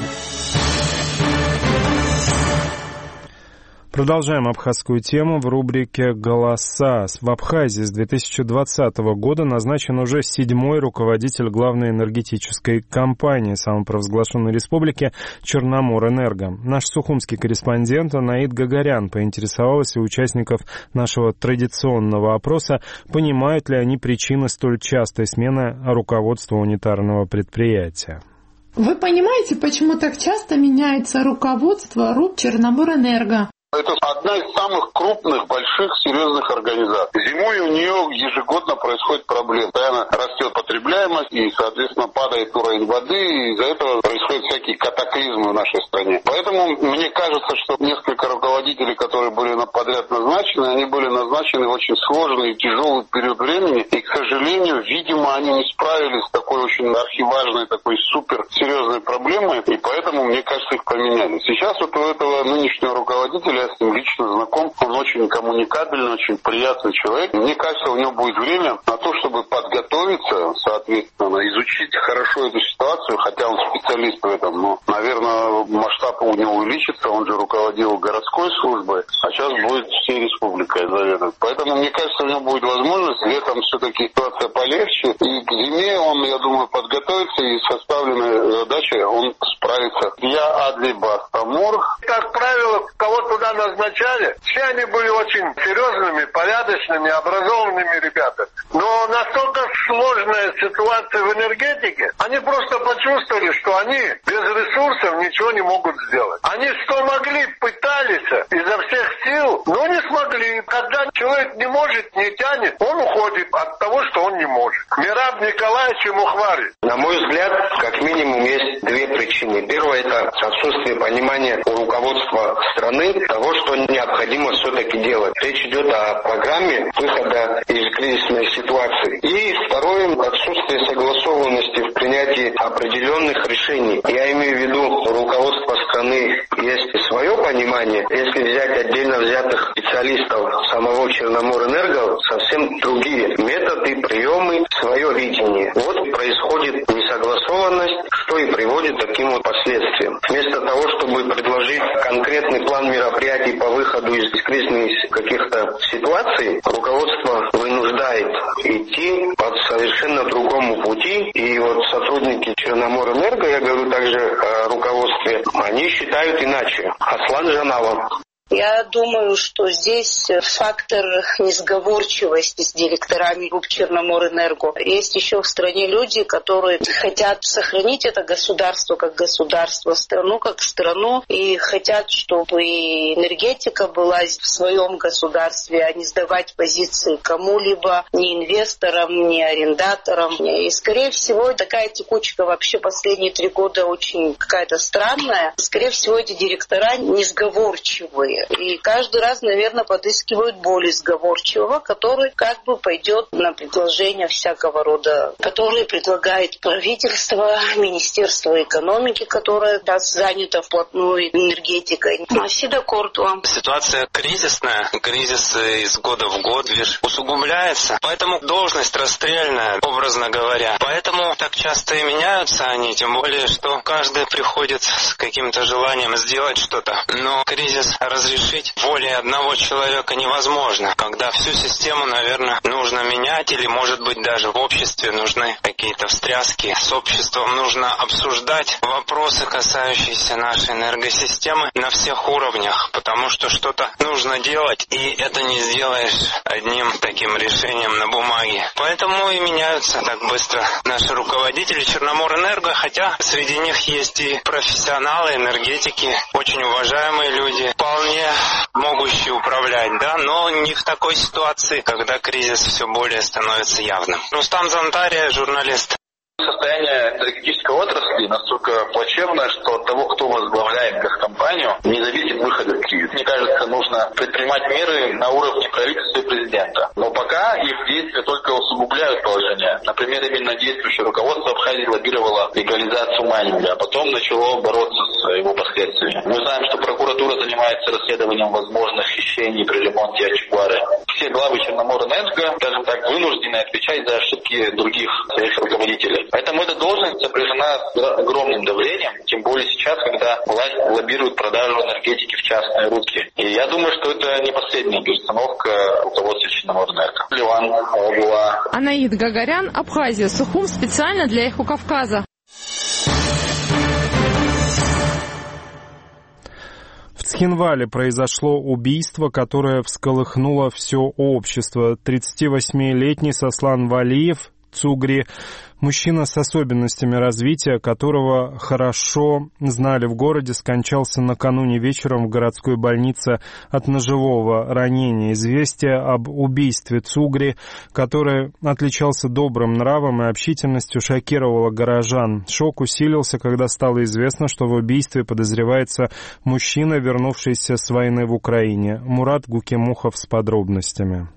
Продолжаем абхазскую тему в рубрике «Голоса». В Абхазии с две тысячи двадцатого года назначен уже седьмой руководитель главной энергетической компании самопровозглашенной республики «Черноморэнерго». Наш сухумский корреспондент Анаид Гагарян поинтересовался у участников нашего традиционного опроса, понимают ли они причины столь частой смены руководства унитарного предприятия. Вы понимаете, почему так часто меняется руководство РУП «Черноморэнерго»? Это одна из самых крупных, больших, серьезных организаций. Зимой у нее ежегодно происходит проблема. Постоянно растет потребляемость и, соответственно, падает уровень воды, и из-за этого происходят всякие катаклизмы в нашей стране. Поэтому мне кажется, что несколько руководителей, которые были подряд назначены, они были назначены в очень сложный и тяжелый период времени, и, к сожалению, видимо, они не справились с такой очень архиважной, такой супер серьезной проблемой, и поэтому, мне кажется, их поменяли. Сейчас вот у этого нынешнего руководителя, я с ним лично знаком, он очень коммуникабельный, очень приятный человек. Мне кажется, у него будет время на то, чтобы подготовиться, соответственно, изучить хорошо эту ситуацию, хотя он специалист в этом, но, наверное, масштаб у него увеличится, он же руководил городской службой, а сейчас будет всей республикой заведовать. Поэтому, мне кажется, у него будет возможность, летом все-таки ситуация полегче, и к зиме он, я думаю, подготовится, и с составленной задачей он справится. Я Адли Бастамур. Как правило, кого туда назначали, все они были очень серьезными, порядочными, образованными ребятами. Но настолько сложная ситуация в энергетике, они просто почувствовали, что они без ресурсов ничего не могут сделать. Они что могли, пытались изо всех сил, но не смогли. Когда человек не может, не тянет, он уходит от того, что он не может. Мираб Николаевич Мухвари. На мой взгляд, как минимум есть две причины. Первое – это отсутствие понимания у руководства страны того, что необходимо все-таки делать. Речь идет о программе выхода из кризисной ситуации. И второе – отсутствие согласованности в принятии определенных решений. Я имею в виду, у руководства страны есть свое понимание. Если взять отдельно взятых специалистов самого Черноморэнерго, совсем другие методы, приемы, свое видение. Вот происходит несогласованность, что и приводит к таким вот последствиям. Вместо того, чтобы предложить конкретный план мероприятий по выходу из кризисных каких-то ситуаций, руководство вынуждает идти по совершенно другому пути. И вот сотрудники Черноморэнерго, я говорю также о руководстве, они считают иначе. Аслан Жанава. Я думаю, что здесь фактор несговорчивости с директорами групп Черноморэнерго. Есть еще в стране люди, которые хотят сохранить это государство как государство, страну как страну, и хотят, чтобы и энергетика была в своем государстве, а не сдавать позиции кому-либо, ни инвесторам, ни арендаторам. И, скорее всего, такая текучка вообще последние три года очень какая-то странная. Скорее всего, эти директора несговорчивые. И каждый раз, наверное, подыскивают более сговорчивого, который как бы пойдет на предложения всякого рода, которые предлагает правительство, Министерство экономики, которое да, занято вплотную энергетикой. Всегда кортуа. Ситуация кризисная, кризис из года в год лишь усугубляется, поэтому должность расстрельная, образно говоря. Поэтому так часто и меняются они, тем более, что каждый приходит с каким-то желанием сделать что-то. Но кризис развивается. разрешить волей одного человека невозможно, когда всю систему, наверное, нужно менять, или, может быть, даже в обществе нужны какие-то встряски. С обществом нужно обсуждать вопросы, касающиеся нашей энергосистемы на всех уровнях, потому что что-то нужно делать, и это не сделаешь одним таким решением на бумаге. Поэтому и меняются так быстро наши руководители Черноморэнерго, хотя среди них есть и профессионалы, энергетики, очень уважаемые люди, вполне могущие управлять, да, но не в такой ситуации, когда кризис все более становится явным. Рустам Зантария, журналист. Состояние энергетической отрасли настолько плачевное, что от того, кто возглавляет газкомпанию, не зависит выход из кризиса. Мне кажется, нужно предпринимать меры на уровне правительства и президента. Но пока их действия только усугубляют положение. Например, именно действующее руководство Абхазии лоббировало легализацию майнинга, а потом начало бороться с его последствиями. Мы знаем, что прокуратура занимается расследованием возможных хищений при ремонте Ачугвары. Все главы Черноморэнерго, скажем так, вынуждены отвечать за ошибки других своих руководителей. Поэтому эта должность сопряжена с огромным давлением, тем более сейчас, когда власть лоббирует продажу энергетики в частные руки. И я думаю, что это не последняя перестановка руководства Черноморэнерго. Ливан, Огула. Анаид Гагарян, Абхазия, Сухум, специально для Эхо Кавказа. В Цхинвале произошло убийство, которое всколыхнуло все общество. тридцативосьмилетний Сослан Валиев, Цугри, мужчина с особенностями развития, которого хорошо знали в городе, скончался накануне вечером в городской больнице от ножевого ранения. Известие об убийстве Цугри, который отличался добрым нравом и общительностью, шокировало горожан. Шок усилился, когда стало известно, что в убийстве подозревается мужчина, вернувшийся с войны в Украине. Мурат Гукемухов с подробностями.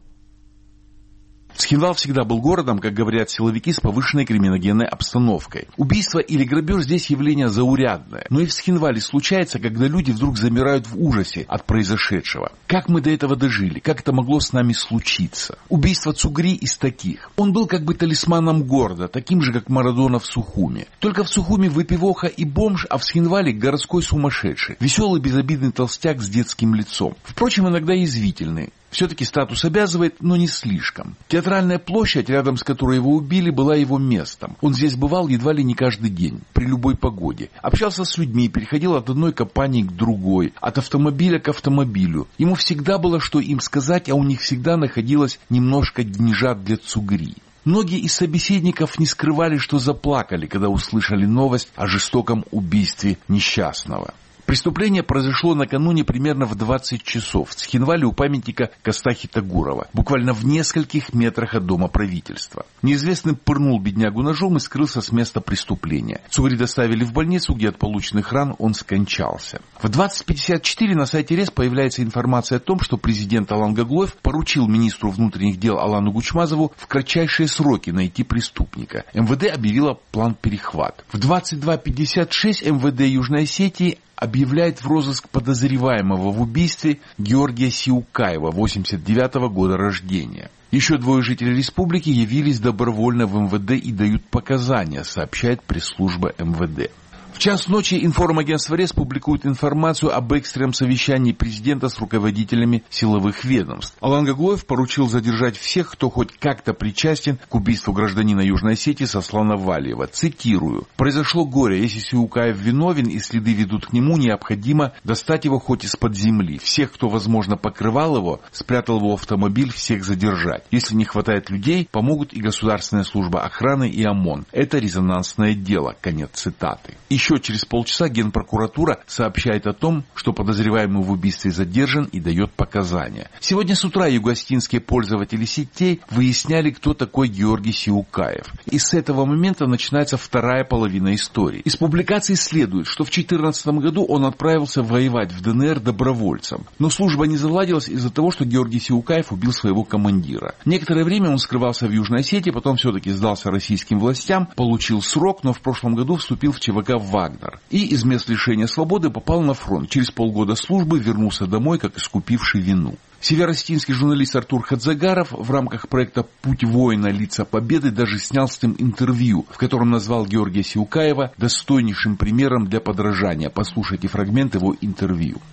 Цхинвал всегда был городом, как говорят силовики, с повышенной криминогенной обстановкой. Убийство или грабеж здесь явление заурядное. Но и в Цхинвале случается, когда люди вдруг замирают в ужасе от произошедшего. Как мы до этого дожили? Как это могло с нами случиться? Убийство Цугри из таких. Он был как бы талисманом города, таким же, как Марадона в Сухуме. Только в Сухуме выпивоха и бомж, а в Цхинвале городской сумасшедший. Веселый, безобидный толстяк с детским лицом. Впрочем, иногда язвительный. Все-таки статус обязывает, но не слишком. Театральная площадь, рядом с которой его убили, была его местом. Он здесь бывал едва ли не каждый день, при любой погоде. Общался с людьми, переходил от одной компании к другой, от автомобиля к автомобилю. Ему всегда было что им сказать, а у них всегда находилось немножко деньжат для Цугри. Многие из собеседников не скрывали, что заплакали, когда услышали новость о жестоком убийстве несчастного. Преступление произошло накануне примерно в двадцать часов в Цхинвале у памятника Костахи Тагурова, буквально в нескольких метрах от дома правительства. Неизвестный пырнул беднягу ножом и скрылся с места преступления. Цугри доставили в больницу, где от полученных ран он скончался. В двадцать пятьдесят четыре на сайте РЕС появляется информация о том, что президент Алан Гаглоев поручил министру внутренних дел Алану Гучмазову в кратчайшие сроки найти преступника. МВД объявило план перехват. В двадцать два пятьдесят шесть МВД Южной Осетии объявляет в розыск подозреваемого в убийстве Георгия Сиукаева, восемьдесят девятого года рождения. Еще двое жителей республики явились добровольно в МВД и дают показания, сообщает пресс-служба МВД. В час ночи информагентство РЕС публикует информацию об экстренном совещании президента с руководителями силовых ведомств. Алан Гаглоев поручил задержать всех, кто хоть как-то причастен к убийству гражданина Южной Осетии Сослана Валиева. Цитирую. «Произошло горе. Если Сиукаев виновен и следы ведут к нему, необходимо достать его хоть из-под земли. Всех, кто, возможно, покрывал его, спрятал его в автомобиль, всех задержать. Если не хватает людей, помогут и Государственная служба охраны, и ОМОН. Это резонансное дело». Конец цитаты. Еще через полчаса Генпрокуратура сообщает о том, что подозреваемый в убийстве задержан и дает показания. Сегодня с утра югоостинские пользователи сетей выясняли, кто такой Георгий Сиукаев. И с этого момента начинается вторая половина истории. Из публикаций следует, что в две тысячи четырнадцатом году он отправился воевать в ДНР добровольцем. Но служба не заладилась из-за того, что Георгий Сиукаев убил своего командира. Некоторое время он скрывался в Южной Осетии, потом все-таки сдался российским властям, получил срок, но в прошлом году вступил в ЧВК «Вагнер». И из мест лишения свободы попал на фронт. Через полгода службы вернулся домой, как искупивший вину. Северостинский журналист Артур Хадзагаров в рамках проекта «Путь воина. Лица Победы» даже снял с ним интервью, в котором назвал Георгия Сиукаева достойнейшим примером для подражания. Послушайте фрагмент его интервью. В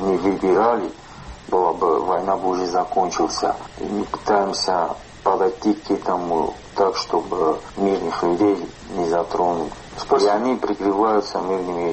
не выбирали, была бы, война бы уже закончилась. И мы пытаемся подойти к этому так, чтобы мирных людей не затронуть. Спасибо. И они прикрываются мирными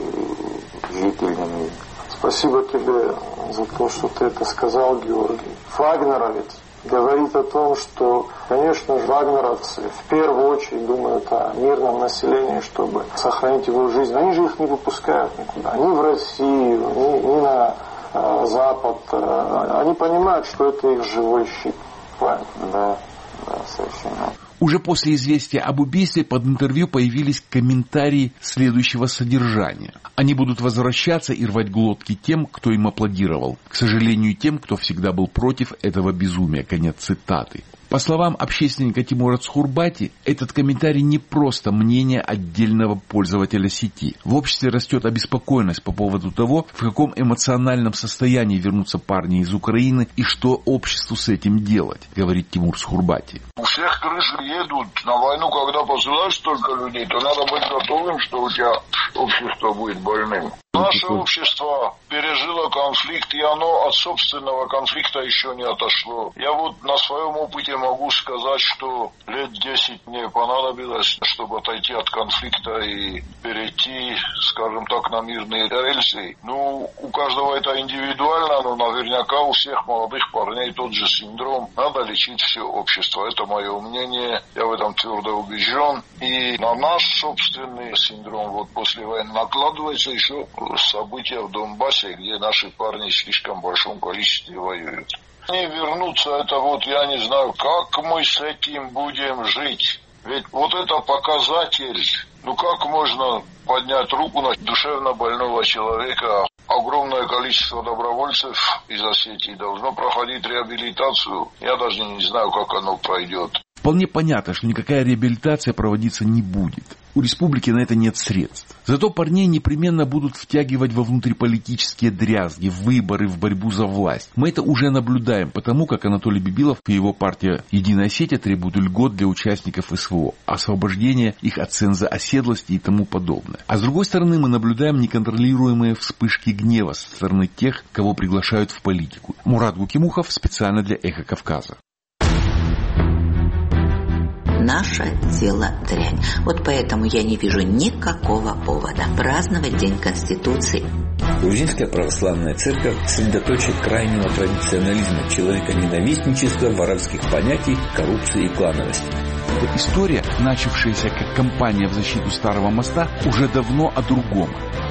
жителями. Спасибо тебе за то, что ты это сказал, Георгий. Вагнеровец говорит о том, что, конечно же, вагнеровцы в первую очередь думают о мирном населении, чтобы сохранить его жизнь. Они же их не выпускают никуда. Ни в Россию, ни, ни на э, Запад. Они понимают, что это их живой щит. Правильно? Да, да, совершенно. Уже после известия об убийстве под интервью появились комментарии следующего содержания. Они будут возвращаться и рвать глотки тем, кто им аплодировал. К сожалению, тем, кто всегда был против этого безумия. Конец цитаты. По словам общественника Тимура Цхурбати, этот комментарий не просто мнение отдельного пользователя сети. В обществе растет обеспокоенность по поводу того, в каком эмоциональном состоянии вернутся парни из Украины и что обществу с этим делать, говорит Тимур Цхурбати. У всех крыши едут на войну, когда посылаешь столько людей, то надо быть готовым, что у тебя общество будет больным. Наше общество пережило конфликт, и оно от собственного конфликта еще не отошло. Я вот на своем опыте могу сказать, что лет десять мне понадобилось, чтобы отойти от конфликта и перейти, скажем так, на мирные рельсы. Ну, у каждого это индивидуально, но наверняка у всех молодых парней тот же синдром. Надо лечить все общество. Это мое мнение. Я в этом твердо убежден. И на наш собственный синдром вот после войны накладывается еще события в Донбассе, где наши парни в слишком большом количестве воюют. Не вернуться, это вот я не знаю, как мы с этим будем жить. Ведь вот это показатель, ну как можно поднять руку на душевно больного человека? Огромное количество добровольцев из Осетии должно проходить реабилитацию. Я даже не знаю, как оно пройдет. Вполне понятно, что никакая реабилитация проводиться не будет. У республики на это нет средств. Зато парней непременно будут втягивать во внутриполитические дрязги, в выборы, в борьбу за власть. Мы это уже наблюдаем, потому как Анатолий Бибилов и его партия «Единая Осетия» требуют льгот для участников СВО, освобождения их от ценза оседлости и тому подобное. А с другой стороны, мы наблюдаем неконтролируемые вспышки гнева со стороны тех, кого приглашают в политику. Мурат Гукимухов специально для «Эхо Кавказа». Наше дело дрянь. Вот поэтому я не вижу никакого повода праздновать День Конституции. Грузинская православная церковь – средоточие крайнего традиционализма, человеконенавистничества, воровских понятий, коррупции и клановости. Эта история, начавшаяся как кампания в защиту Старого моста, уже давно о другом.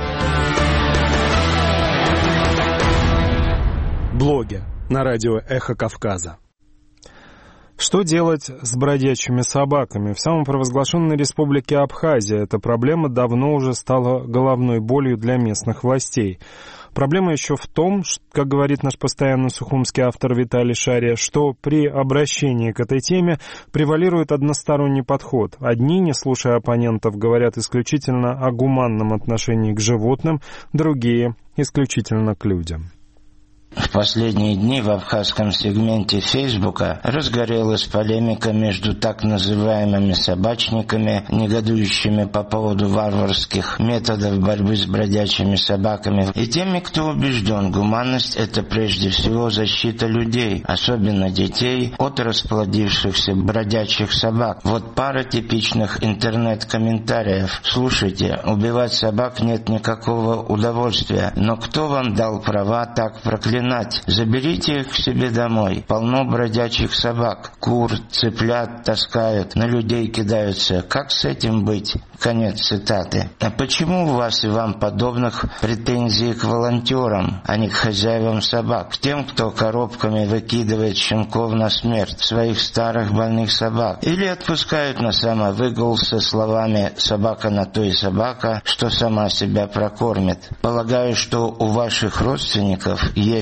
Блоги на радио «Эхо Кавказа». Что делать с бродячими собаками? В самопровозглашенной республике Абхазия эта проблема давно уже стала головной болью для местных властей. Проблема еще в том, как говорит наш постоянно сухумский автор Виталий Шария, что при обращении к этой теме превалирует односторонний подход. Одни, не слушая оппонентов, говорят исключительно о гуманном отношении к животным, другие – исключительно к людям. В последние дни в абхазском сегменте Фейсбука разгорелась полемика между так называемыми собачниками, негодующими по поводу варварских методов борьбы с бродячими собаками, и теми, кто убежден, гуманность – это прежде всего защита людей, особенно детей, от расплодившихся бродячих собак. Вот пара типичных интернет-комментариев. Слушайте, убивать собак нет никакого удовольствия, но кто вам дал права так проклинать? Заберите их к себе домой. Полно бродячих собак. Кур, цыплят таскают, на людей кидаются. Как с этим быть? Конец цитаты. А почему у вас и вам подобных претензий к волонтерам, а не к хозяевам собак? К тем, кто коробками выкидывает щенков на смерть, своих старых больных собак? Или отпускают на самовыгул со словами «собака на то и собака, что сама себя прокормит». Полагаю, что у ваших родственников есть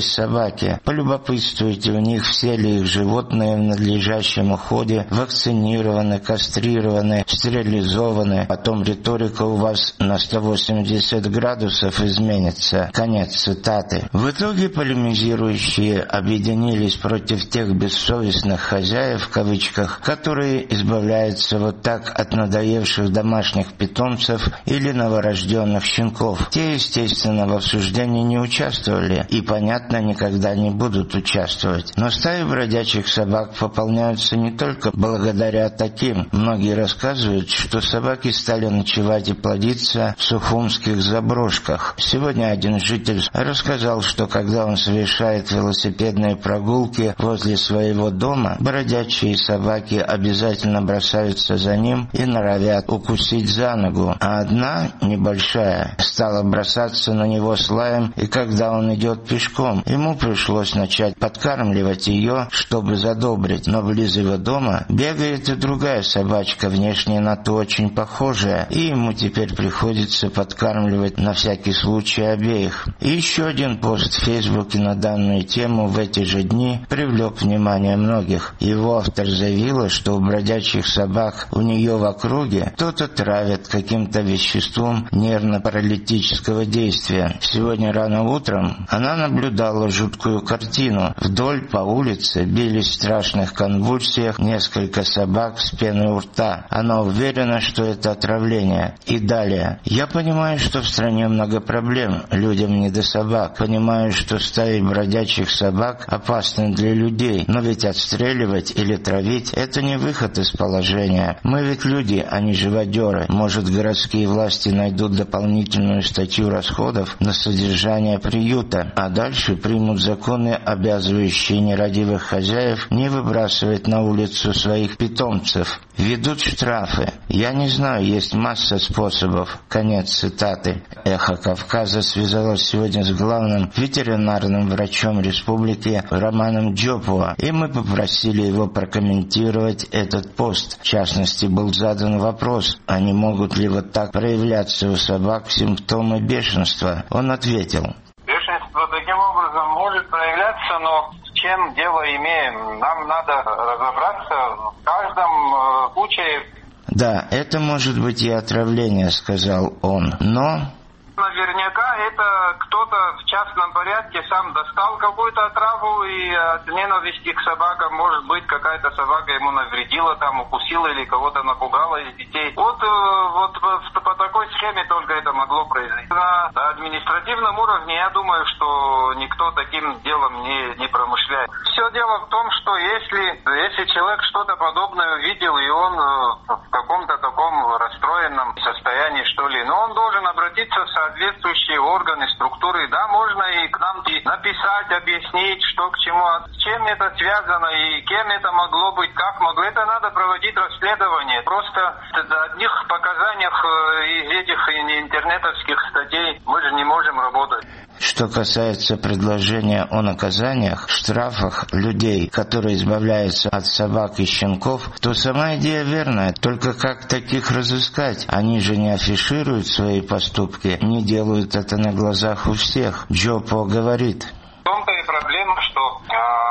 собаки. Полюбопытствуйте у них, все ли их животные в надлежащем уходе вакцинированы, кастрированы, стерилизованы. Потом риторика у вас на сто восемьдесят градусов изменится. Конец цитаты. В итоге полемизирующие объединились против тех бессовестных хозяев, в кавычках, которые избавляются вот так от надоевших домашних питомцев или новорожденных щенков. Те, естественно, в обсуждении не участвовали и, понятно, никогда не будут участвовать. Но стаи бродячих собак пополняются не только благодаря таким. Многие рассказывают, что собаки стали ночевать и плодиться в сухумских заброшках. Сегодня один житель рассказал, что когда он совершает велосипедные прогулки возле своего дома, бродячие собаки обязательно бросаются за ним и норовят укусить за ногу, а одна, небольшая, стала бросаться на него с лаем, и когда он идет пешком, ему пришлось начать подкармливать ее, чтобы задобрить, но близ его дома бегает и другая собачка, внешне на ту очень похожая, и ему теперь приходится подкармливать на всякий случай обеих. И еще один пост в Фейсбуке на данную тему в эти же дни привлек внимание многих. Его автор заявила, что у бродячих собак у нее в округе кто-то травят каким-то веществом нервно-паралитического действия. Сегодня рано утром она наблюдала жуткую картину. Вдоль по улице бились в страшных конвульсиях несколько собак с пеной у рта. Она уверена, что это отравление. И далее. Я понимаю, что в стране много проблем, людям не до собак. Понимаю, что стаи бродячих собак опасны для людей, но ведь отстреливать или травить – это не выход из положения. Мы ведь люди, а не живодеры. Может, городские власти найдут дополнительную статью расходов на содержание приюта, а дальше примут законы, обязывающие нерадивых хозяев не выбрасывать на улицу своих питомцев. Ведут штрафы. Я не знаю, есть масса способов. Конец цитаты. «Эхо Кавказа» связалось сегодня с главным ветеринарным врачом республики Романом Джопуа, и мы попросили его прокомментировать этот пост. В частности, был задан вопрос, а не могут ли вот так проявляться у собак симптомы бешенства. Он ответил: бешенство таким образом может проявляться, но с чем дело имеем? Нам надо разобраться в каждом э, случае. Да, это может быть и отравление, сказал он, но... Наверняка это кто-то в частном порядке сам достал какую-то отраву, и от ненависти к собакам, может быть, какая-то собака ему навредила, там укусила или кого-то напугала из детей. Вот, вот по, по такой схеме только это могло произойти. На административном уровне я думаю, что никто таким делом не, не промышляет. Все дело в том, что если, если человек что-то подобное увидел, и он в каком-то таком расстроенном состоянии, что ли, но он должен обратиться в соответствующие органы, структуры. Да, можно и к нам написать, объяснить, что к чему, с чем это связано и кем это могло быть, как могло. Это надо проводить расследование. Просто на одних показаниях из этих интернетовских статей мы же не можем работать. Что касается предложения о наказаниях, штрафах людей, которые избавляются от собак и щенков, то сама идея верная. Только как таких разыскать? Они же не афишируют свои поступки, не делают это на глазах у всех. Джопо говорит: в том-то и проблема, что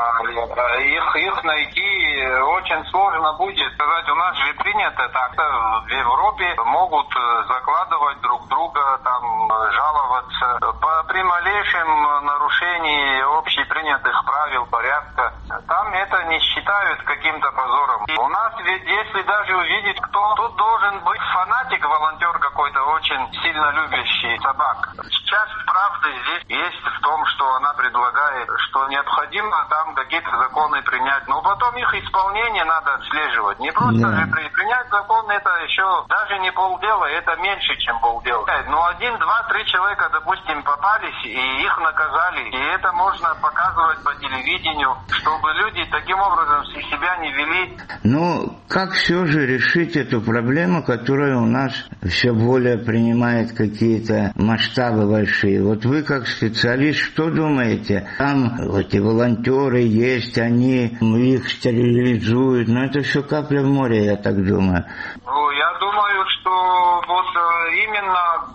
э, их, их найти очень сложно будет. Сказать, у нас же принято так. В Европе могут закладывать друг друга, там жаловаться. По, при малейшем нарушении общепринятых правил, порядка, там это не считают каким-то позором. И у нас ведь, если даже увидеть, кто тут должен быть фанатик, волонтер какой-то, очень сильно любящий собак. Часть правды здесь есть в том, что она предлагает, что необходимо там какие-то законы принять, но потом их исполнение надо отслеживать. Не просто да. же при, принять закон, это еще даже не полдела, это меньше, чем полдела. Но один, два, три человека, допустим, попались, и их наказали, и это можно показывать по телевидению, чтобы люди таким образом себя не вели. Ну, как все же решить эту проблему, которая у нас все более принимает какие-то масштабы большие? Вот вы, как специалист, что думаете? Там эти волонтеры есть, они их стерилизуют, но это все капля в море, я так думаю. Ну, я думаю, что вот именно большой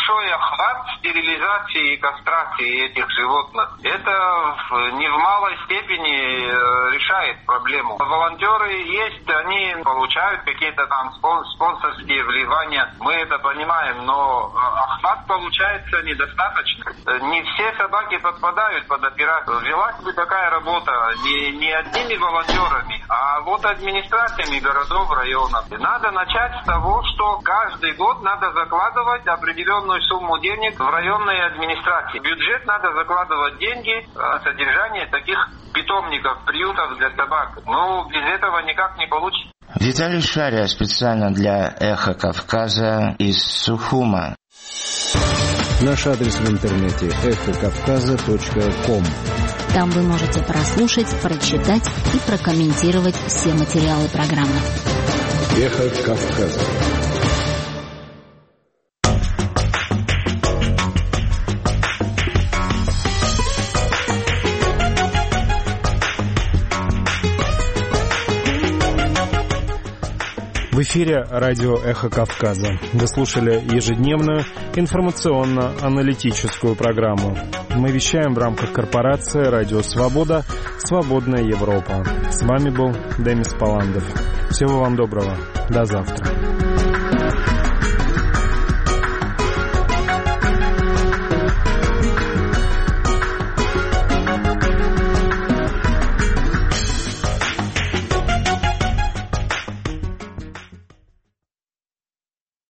большой охват стерилизации и кастрации этих животных. Это не в малой степени решает проблему. Волонтеры есть, они получают какие-то там спонсорские вливания, мы это понимаем, но охват получается недостаточно. Не все собаки подпадают под операцию. Велась бы такая работа не, не одними волонтерами, а вот администрациями городов, районов. Надо начать с того, что каждый год надо закладывать определенную сумму денег в районные администрации. В бюджет надо закладывать деньги на содержание таких питомников, приютов для собак. Ну, без этого никак не получится. Виталий Шария специально для «Эхо Кавказа» из Сухума. Наш адрес в интернете эхо кавказа точка ком. Там вы можете прослушать, прочитать и прокомментировать все материалы программы. «Эхо Кавказа». В эфире радио «Эхо Кавказа». Вы слушали ежедневную информационно-аналитическую программу. Мы вещаем в рамках корпорации «Радио Свобода. Свободная Европа». С вами был Демис Паландов. Всего вам доброго. До завтра.